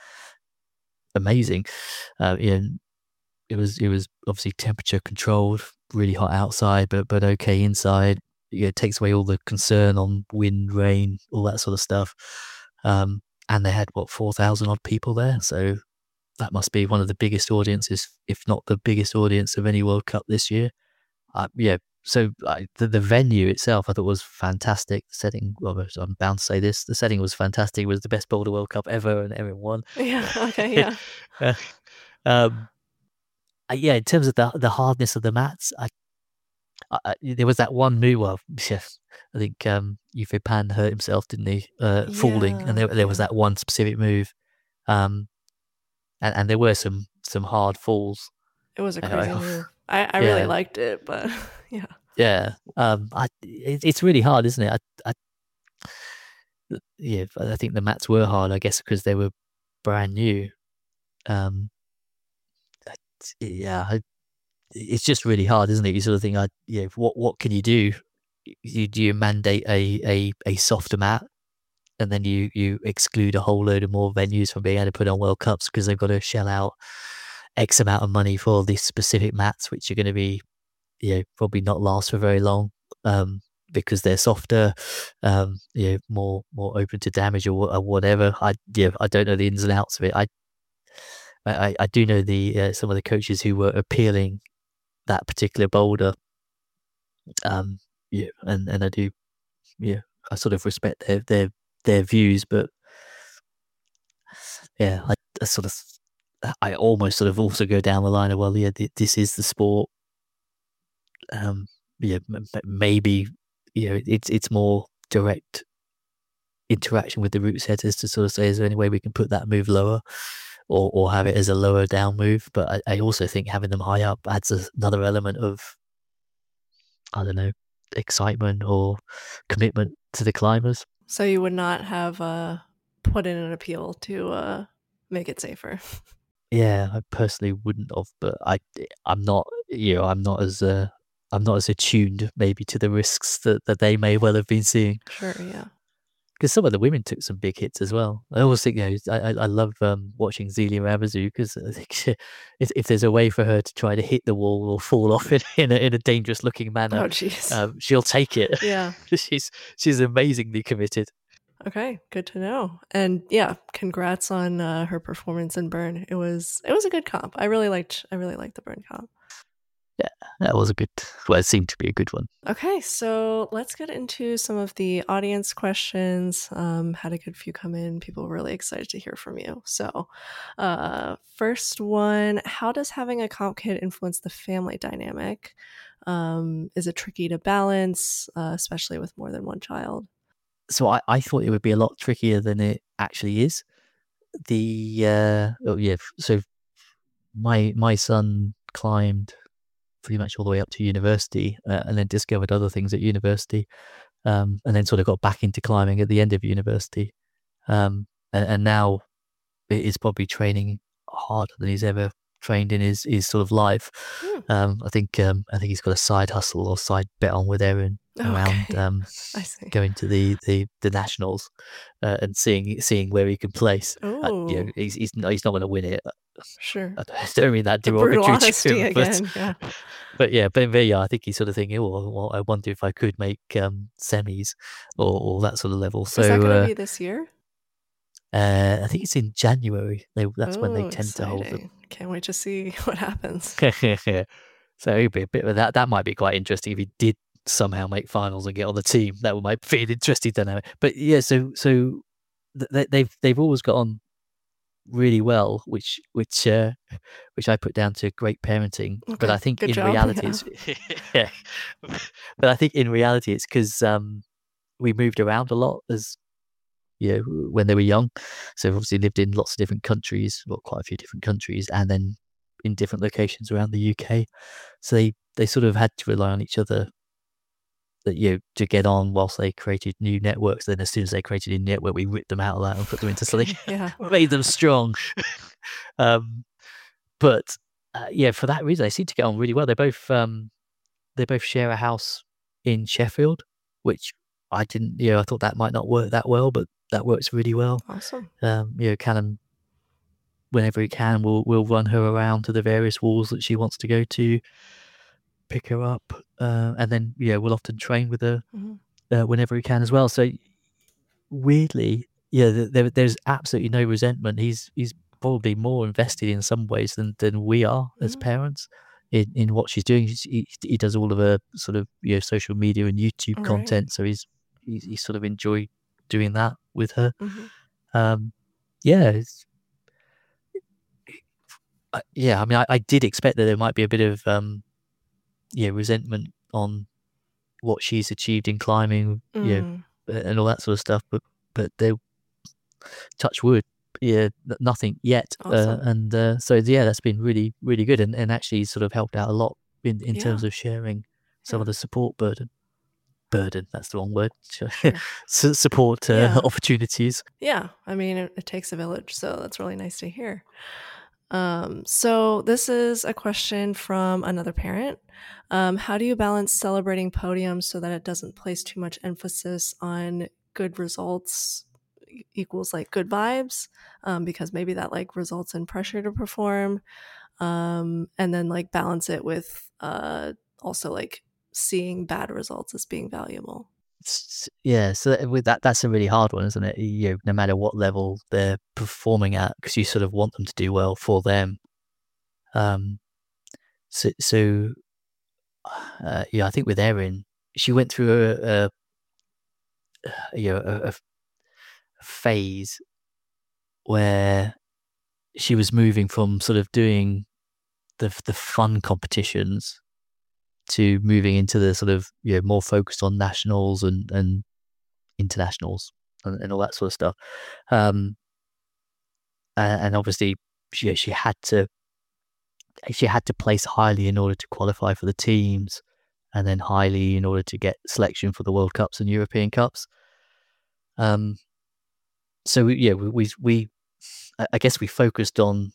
amazing. Uh, you know, it was it was obviously temperature controlled, really hot outside, but but okay inside. Yeah, it takes away all the concern on wind, rain, all that sort of stuff. Um, and they had what four thousand odd people there, so that must be one of the biggest audiences, if not the biggest audience of any World Cup this year. Uh, yeah, so like, the the venue itself, I thought was fantastic. The setting, well, I'm bound to say this: the setting was fantastic. It was the best Boulder World Cup ever, and everyone won. Yeah. Okay. Yeah. Uh, um, uh, yeah, in terms of the the hardness of the mats, I, I, I there was that one move. Well, yes, I think um, Yufei Pan hurt himself, didn't he? Uh, falling, and Yeah. there there was Yeah. that one specific move, um, and and there were some some hard falls. It was a I- crazy I- move. I, I really yeah, liked it, but yeah. yeah. Um, I it, it's really hard, isn't it? I, I yeah, I think the mats were hard. I guess because they were brand new. Um, I- yeah, I, it's just really hard, isn't it? You sort of think, I yeah, what what can you do? You do you mandate a a a softer mat, and then you you exclude a whole load of more venues from being able to put on World Cups because they've got to shell out X amount of money for these specific mats, which are going to be, you know, probably not last for very long, um, because they're softer, um, you know, more more open to damage or, or whatever. I yeah, I don't know the ins and outs of it. I I, I do know the uh, some of the coaches who were appealing that particular boulder. Um, yeah, and and I do, yeah, I sort of respect their their their views, but yeah, I, I sort of, I almost sort of also go down the line of, well, yeah, th- this is the sport. Um, yeah, m- m- maybe, you know, it's it's more direct interaction with the root setters to sort of say, is there any way we can put that move lower, or or have it as a lower down move? But I, I also think having them high up adds a, another element of, I don't know, excitement or commitment to the climbers. So you would not have uh, put in an appeal to uh, make it safer. Yeah, I personally wouldn't have, but I, I'm not, you know, I'm not as, uh, I'm not as attuned maybe to the risks that, that they may well have been seeing. Sure, yeah. Because some of the women took some big hits as well. I always think, you know, I I, I love um, watching Zelia Abazu because I think she, if if there's a way for her to try to hit the wall or fall off in in a, in a dangerous looking manner, Oh, jeez. um, she'll take it. Yeah. she's she's amazingly committed. Okay, good to know. And yeah, congrats on uh, her performance in Burn. It was it was a good comp. I really liked I really liked the Burn comp. Yeah, that was a good. Well, it seemed to be a good one. Okay, so let's get into some of the audience questions. Um, had a good few come in. People were really excited to hear from you. So, uh, first one: how does having a comp kid influence the family dynamic? Um, is it tricky to balance, uh, especially with more than one child? So I, I thought it would be a lot trickier than it actually is. The uh, oh yeah, so my my son climbed pretty much all the way up to university, uh, and then discovered other things at university, um, and then sort of got back into climbing at the end of university, um, and, and now is probably training harder than he's ever trained in his, his sort of life. Hmm. Um, I think um, I think he's got a side hustle or side bet on with Erin around Okay. um, I see. going to the the, the nationals uh, and seeing seeing where he can place. Uh, you know, Oh, he's he's not, he's not going to win it. sure. I don't mean that The brutal derogatory to honesty him, but again. Yeah. but yeah, but but yeah, I think he's sort of thinking, oh, well, I wonder if I could make um, semis or, or that sort of level. So Is that going to uh, be this year? uh, I think it's in January. They, that's when they Oh, tend to hold them. exciting. Can't wait to see what happens. So it'd be a bit of that. That might be quite interesting if he did somehow make finals and get on the team. That might be an interesting dynamic. But yeah, so so th- they've they've always got on really well, which which uh, which I put down to great parenting. Okay, But I think good in job, reality, yeah. it's yeah. But I think in reality, it's because um, we moved around a lot as you know when they were young. So we've obviously lived in lots of different countries, well, quite a few different countries, and then in different locations around the U K. So they they sort of had to rely on each other that you know, to get on whilst they created new networks. Then as soon as they created a network, we ripped them out of that and put them into something, Yeah. made them strong. um, but uh, yeah, for that reason, they seem to get on really well. They both um, they both share a house in Sheffield, which I didn't. You know, I thought that might not work that well, but that works really well. Awesome. Um, you know, Callum, whenever he can, will will run her around to the various walls that she wants to go to, pick her up, uh, and then yeah, we'll often train with her Mhm. uh, whenever he can as well. So weirdly, yeah, th- there, there's absolutely no resentment. He's he's probably more invested in some ways than than we are as Mhm. parents. in, in what she's doing. He, he does all of her sort of, you know, social media and YouTube Right. content, so he's, he's he sort of enjoy doing that with her. Mhm. Um, yeah, it's, uh, yeah. I mean, I, I did expect that there might be a bit of um, yeah, resentment on what she's achieved in climbing, you know, Mm. and all that sort of stuff. But but they touch wood, yeah, n- nothing yet. Uh, Awesome. and uh, so yeah, that's been really really good, and, and actually sort of helped out a lot in in Yeah. terms of sharing some Yeah. of the support burden. Burden, that's the wrong word. Sure. S- support uh, Yeah. opportunities. Yeah. I mean, it, it takes a village, so that's really nice to hear. Um, so this is a question from another parent. Um, how do you balance celebrating podiums so that it doesn't place too much emphasis on good results e- equals like good vibes? Um, because maybe that like results in pressure to perform. Um, and then like balance it with uh, also like seeing bad results as being valuable. S- Yeah, so with that, that's a really hard one, isn't it? You know, no matter what level they're performing at, because you sort of want them to do well for them. Um, so, so uh, yeah, I think with Erin, she went through a, a you know a, a phase where she was moving from sort of doing the the fun competitions to moving into the sort of, you know, more focused on nationals and and internationals and, and all that sort of stuff. Um, and, and obviously, she she had to she had to place highly in order to qualify for the teams, and then highly in order to get selection for the World Cups and European Cups. Um, so we, yeah, we, we we I guess we focused on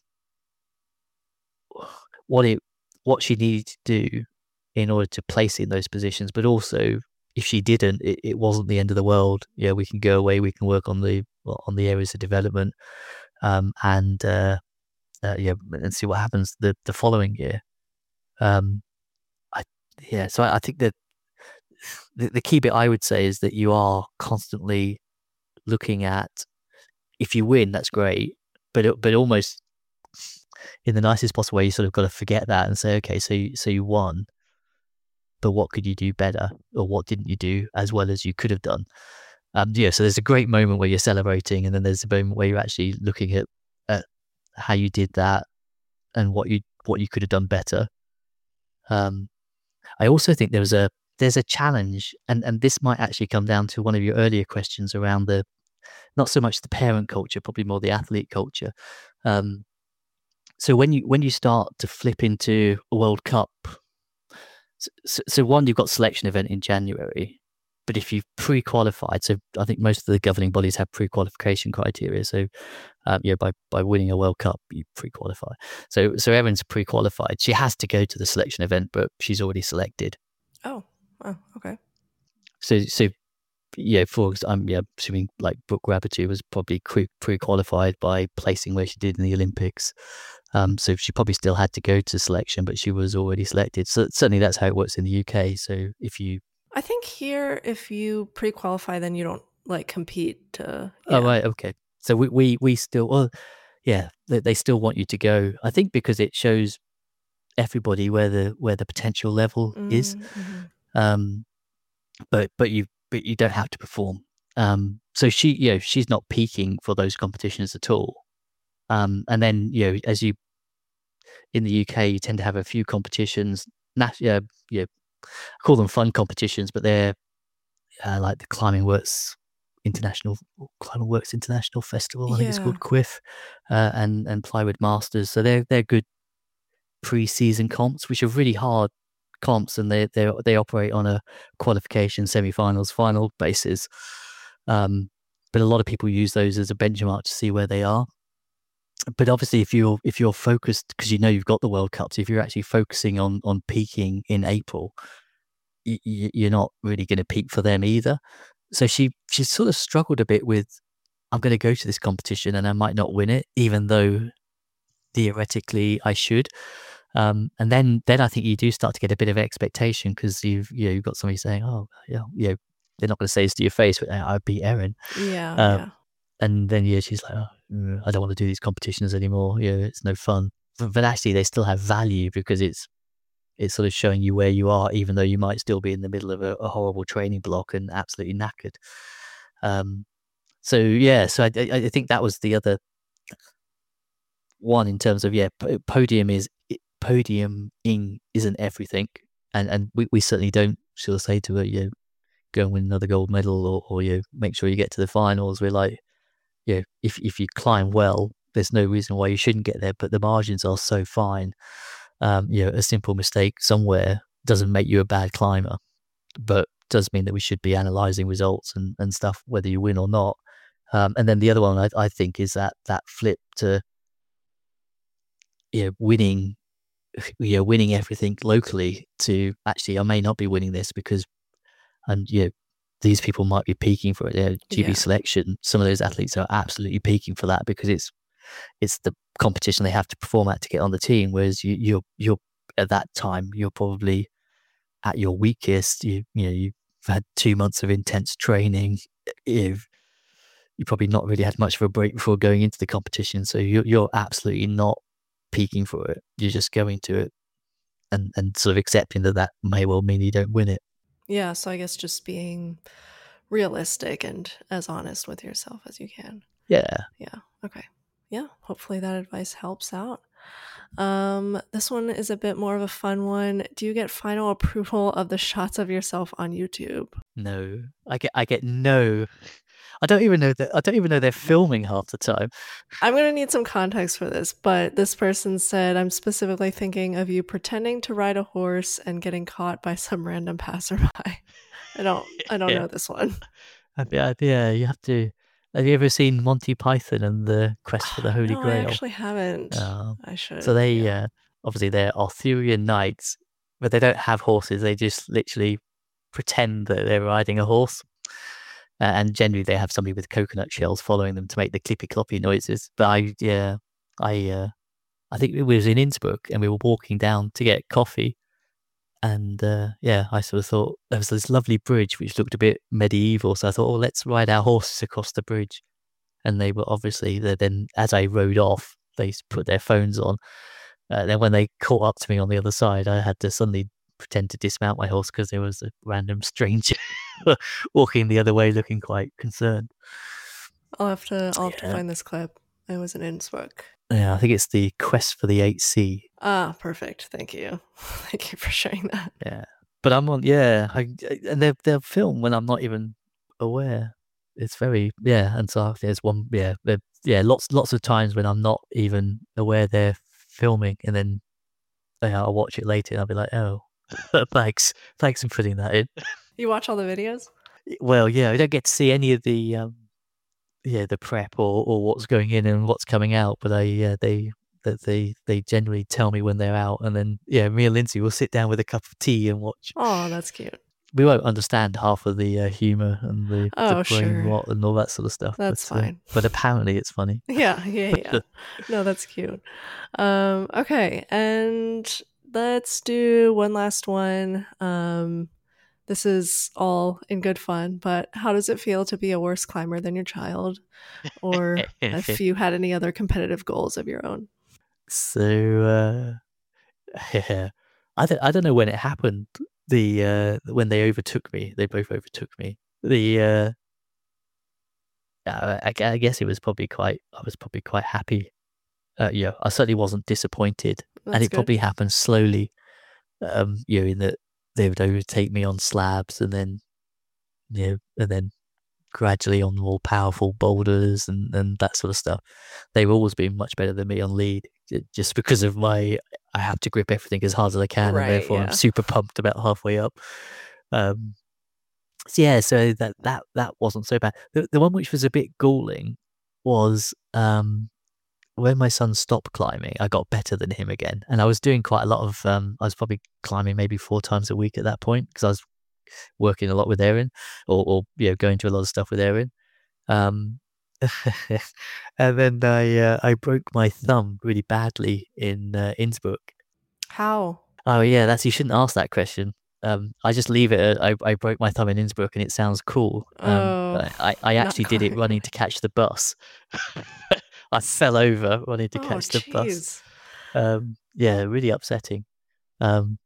what it what she needed to do in order to place in those positions, but also if she didn't, it, it wasn't the end of the world. Yeah, we can go away, we can work on the on the areas of development, um, and uh, uh, yeah, and see what happens the the following year. Um, I yeah, so I, I think that the, the key bit I would say is that you are constantly looking at, if you win, that's great, but it, but almost in the nicest possible way, you sort of got to forget that and say, okay, so you, so you won, but what could you do better, or what didn't you do as well as you could have done? Um, yeah, so there's a great moment where you're celebrating, and then there's a moment where you're actually looking at, at how you did that and what you what you could have done better. Um, I also think there was a there's a challenge, and and this might actually come down to one of your earlier questions around the not so much the parent culture, probably more the athlete culture. Um, so when you when you start to flip into a World Cup, so, so one, you've got selection event in January, but if you've pre-qualified, so I think most of the governing bodies have pre-qualification criteria. So, um, yeah, by by winning a World Cup, you pre-qualify. So, so Erin's pre-qualified. She has to go to the selection event, but she's already selected. Oh, oh, okay. So, so yeah, for I'm yeah assuming like Brooke Grabberty was probably pre-qualified by placing where she did in the Olympics. Um, so she probably still had to go to selection, but she was already selected. So certainly that's how it works in the U K. So if you, I think here, if you pre-qualify, then you don't like compete to. oh Yeah. right, okay. So we we we still, well, yeah, they, they still want you to go. I think because it shows everybody where the where the potential level is. Mm-hmm. Um, but but you but you don't have to perform. Um, so she, you know, she's not peaking for those competitions at all. Um, and then, you know, as you in the U K, you tend to have a few competitions. Nat- yeah, yeah, I call them fun competitions, but they're uh, like the Climbing Works International Climbing Works International Festival. I think it's Yeah. called Q I F, uh, and and Plywood Masters. So they're they're good pre-season comps, which are really hard comps, and they they they operate on a qualification, semi-finals, final basis. Um, but a lot of people use those as a benchmark to see where they are. But obviously, if you're if you're focused, because you know you've got the World Cups, if you're actually focusing on on peaking in April, y- y- you're not really going to peak for them either. So she she sort of struggled a bit with, I'm going to go to this competition and I might not win it, even though theoretically I should. Um, and then then I think you do start to get a bit of expectation, because you've you know, you've got somebody saying, oh yeah, you know, they're not going to say this to your face, but I beat Erin. Yeah. Um, Yeah. and then yeah, she's like, oh, mm, I don't want to do these competitions anymore. Yeah, it's no fun. But, but actually, they still have value because it's it's sort of showing you where you are, even though you might still be in the middle of a, a horrible training block and absolutely knackered. Um, so yeah, so I, I, I think that was the other one in terms of, yeah, podium is podiuming isn't everything, and and we, we certainly don't sort of say to her, you know, go and win another gold medal, or, or you know, make sure you get to the finals. We're like, you know, if if you climb well, there's no reason why you shouldn't get there, but the margins are so fine. Um, you know, a simple mistake somewhere doesn't make you a bad climber, but does mean that we should be analysing results and, and stuff, whether you win or not. Um, and then the other one I, I think is that that flip to, you know, winning, you know, winning everything locally to actually, I may not be winning this because, and you know, these people might be peaking for it. You know, G B Yeah. selection, some of those athletes are absolutely peaking for that because it's it's the competition they have to perform at to get on the team. Whereas you, you're you're at that time, you're probably at your weakest. You you know, you've had two months of intense training. You've you probably not really had much of a break before going into the competition, so you're you're absolutely not peaking for it. You're just going to it and and sort of accepting that that may well mean you don't win it. Yeah, so I guess just being realistic and as honest with yourself as you can. Yeah. Yeah. Okay. Yeah. Hopefully that advice helps out. Um, this one is a bit more of a fun one. Do you get final approval of the shots of yourself on YouTube? No, I get I get no. I don't even know that I don't even know they're filming half the time. I'm gonna need some context for this, but this person said, I'm specifically thinking of you pretending to ride a horse and getting caught by some random passerby. I don't I don't Yeah. know this one. Yeah, yeah, you have to. Have you ever seen Monty Python and the Quest for the Holy no, Grail? I actually haven't. Uh, I should. so they yeah. uh, obviously they're Arthurian knights, but they don't have horses. They just literally pretend that they're riding a horse, uh, and generally they have somebody with coconut shells following them to make the clippy cloppy noises. But I, yeah, I, uh, I think it was in Innsbruck, and we were walking down to get coffee. And uh, yeah, I sort of thought there was this lovely bridge which looked a bit medieval. So I thought, oh, let's ride our horses across the bridge. And they were obviously, then as I rode off, they put their phones on. Uh, then when they caught up to me on the other side, I had to suddenly pretend to dismount my horse because there was a random stranger walking the other way looking quite concerned. I'll have to, I'll have Yeah. to find this clip. It was in Innsbruck. Yeah, I think it's the Quest for the eight C. Ah, perfect. Thank you. Thank you for sharing that. Yeah, but I'm on. Yeah, I, and they're they're filmed when I'm not even aware. It's very yeah, and so there's one yeah, yeah, lots lots of times when I'm not even aware they're filming, and then yeah, I'll watch it later and I'll be like, oh, thanks, thanks for putting that in. You watch all the videos? Well, yeah, I don't get to see any of the um, yeah, the prep or, or what's going in and what's coming out, but I yeah, they that they they generally tell me when they're out, and then yeah, me and Lindsay will sit down with a cup of tea and watch. Oh, that's cute. We won't understand half of the uh, humor and the, oh, the brain sure. rot and all that sort of stuff. That's but, fine. Uh, but apparently it's funny. Yeah, yeah, yeah. No, that's cute. Um, okay, and let's do one last one. Um, this is all in good fun, but how does it feel to be a worse climber than your child? Or if you had any other competitive goals of your own? So, uh, yeah, I don't, I don't know when it happened. The uh, when they overtook me, they both overtook me. The uh, I, I guess it was probably quite. I was probably quite happy. Uh, yeah, I certainly wasn't disappointed, That's and it good. probably happened slowly. Um, you know, in that they would overtake me on slabs, and then, you know, and then gradually on more powerful boulders and, and that sort of stuff. They've always been much better than me on lead, just because of my, I have to grip everything as hard as I can, Right, and therefore yeah. I'm super pumped about halfway up. Um, so yeah, so that that that wasn't so bad. The, the one which was a bit galling was um, when my son stopped climbing, I got better than him again, and I was doing quite a lot of. Um, I was probably climbing maybe four times a week at that point because I was working a lot with Erin, or, or you know, going to a lot of stuff with Erin. Um, and then I uh, I broke my thumb really badly in uh, Innsbruck. How? Oh yeah, that's you shouldn't ask that question. Um, I just leave it at, I, I broke my thumb in Innsbruck and it sounds cool. Um, Oh, I, I actually did it running to catch the bus. I fell over running to oh, catch the bus. jeez. Um, yeah, really upsetting. Um,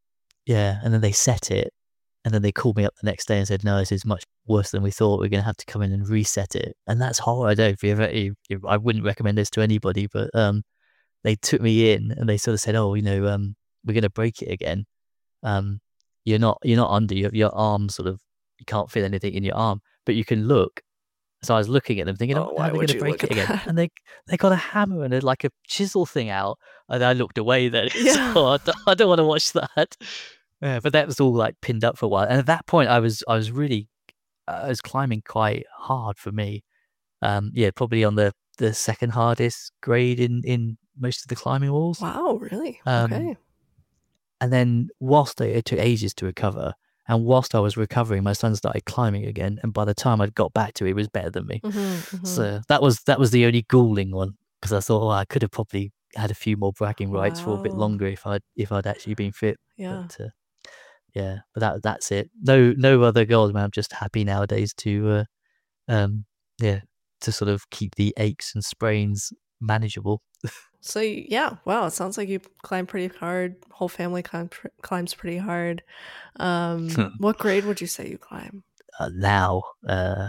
yeah, and then they set it, and then they called me up the next day and said, no, this is much worse than we thought. We're going to have to come in and reset it. And that's horrible. I don't, if you ever, if, if, I wouldn't recommend this to anybody, but um, they took me in and they sort of said, oh, you know, um, we're going to break it again. Um, you're not, you're not under your, your arm sort of, you can't feel anything in your arm, but you can look. So I was looking at them thinking, oh, Oh, how why are they would going to you break look it at again? that? And they they got a hammer and a, like a chisel thing out. And I looked away then. Yeah. So I, don't- I don't want to watch that. Yeah, but that was all like pinned up for a while. And at that point, I was I was really, I was climbing quite hard for me. Um, yeah, probably on the, the second hardest grade in, in most of the climbing walls. Wow, really? Um, Okay. And then whilst it, it took ages to recover, and whilst I was recovering, my son started climbing again. And by the time I'd got back to it, he was better than me. Mm-hmm, mm-hmm. So that was that was the only galling one, because I thought, oh, I could have probably had a few more bragging rights for a bit Wow. longer if I'd if I'd actually been fit. Yeah. But uh, yeah, but that that's it. No no other goals, man. I'm just happy nowadays to uh, um yeah to sort of keep the aches and sprains manageable. So yeah, wow. It sounds like you climb pretty hard. Whole family climb, climbs pretty hard. Um, what grade would you say you climb? Uh, now, uh,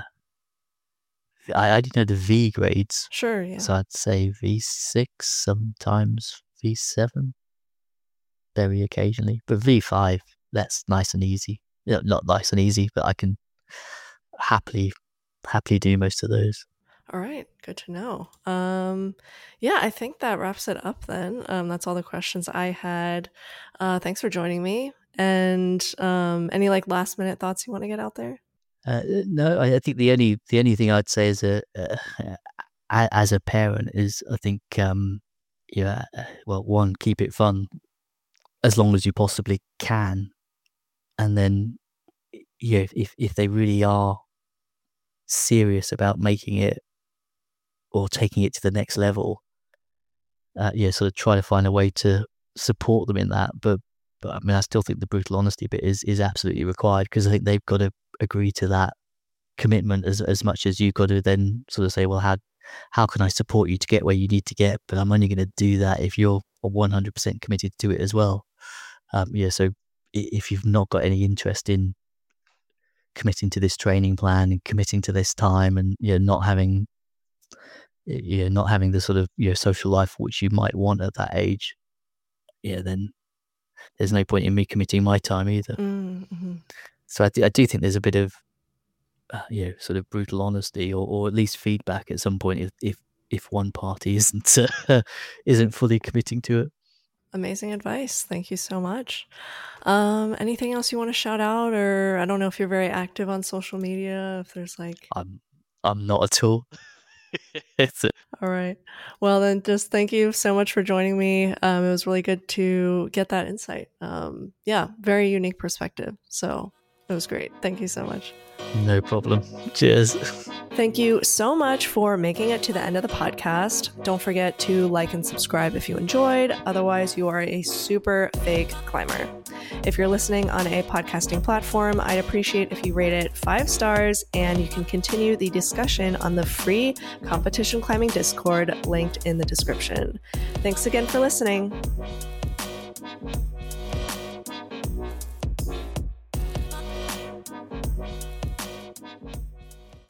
I I didn't know the V grades, Sure, yeah. so I'd say V six, sometimes V seven, very occasionally, but V five, that's nice and easy. Yeah, not nice and easy, but I can happily happily do most of those. All right, good to know. Um, yeah, I think that wraps it up then. Um, that's all the questions I had. Uh, thanks for joining me. And um, any like last minute thoughts you want to get out there? Uh, no, I, I think the only the only thing I'd say as a uh, as a parent is I think um, yeah, well, one, keep it fun as long as you possibly can, and then yeah, if if they really are serious about making it or taking it to the next level, uh, yeah, sort of try to find a way to support them in that. But but I mean, I still think the brutal honesty bit is is absolutely required, because I think they've got to agree to that commitment as as much as you've got to then sort of say, well, how how can I support you to get where you need to get? But I'm only going to do that if you're one hundred percent committed to it as well. Um, yeah, so if you've not got any interest in committing to this training plan and committing to this time, and you know, not having you know, not having the sort of you know, social life which you might want at that age, yeah, then there's no point in me committing my time either. Mm-hmm. So I, th- I do think there's a bit of uh, you know, sort of brutal honesty, or, or at least feedback at some point if if, if one party isn't uh, isn't fully committing to it. Amazing advice. Thank you so much. Um, anything else you want to shout out? Or I don't know if you're very active on social media, if there's like... I'm I'm not at all. It's a- All right. Well, then just thank you so much for joining me. Um, it was really good to get that insight. Um, yeah, very unique perspective. So it was great. Thank you so much. No problem. Cheers. Thank you so much for making it to the end of the podcast. Don't forget to like and subscribe if you enjoyed. Otherwise, you are a super fake climber. If you're listening on a podcasting platform, I'd appreciate if you rate it five stars, and you can continue the discussion on the free competition climbing Discord linked in the description. Thanks again for listening.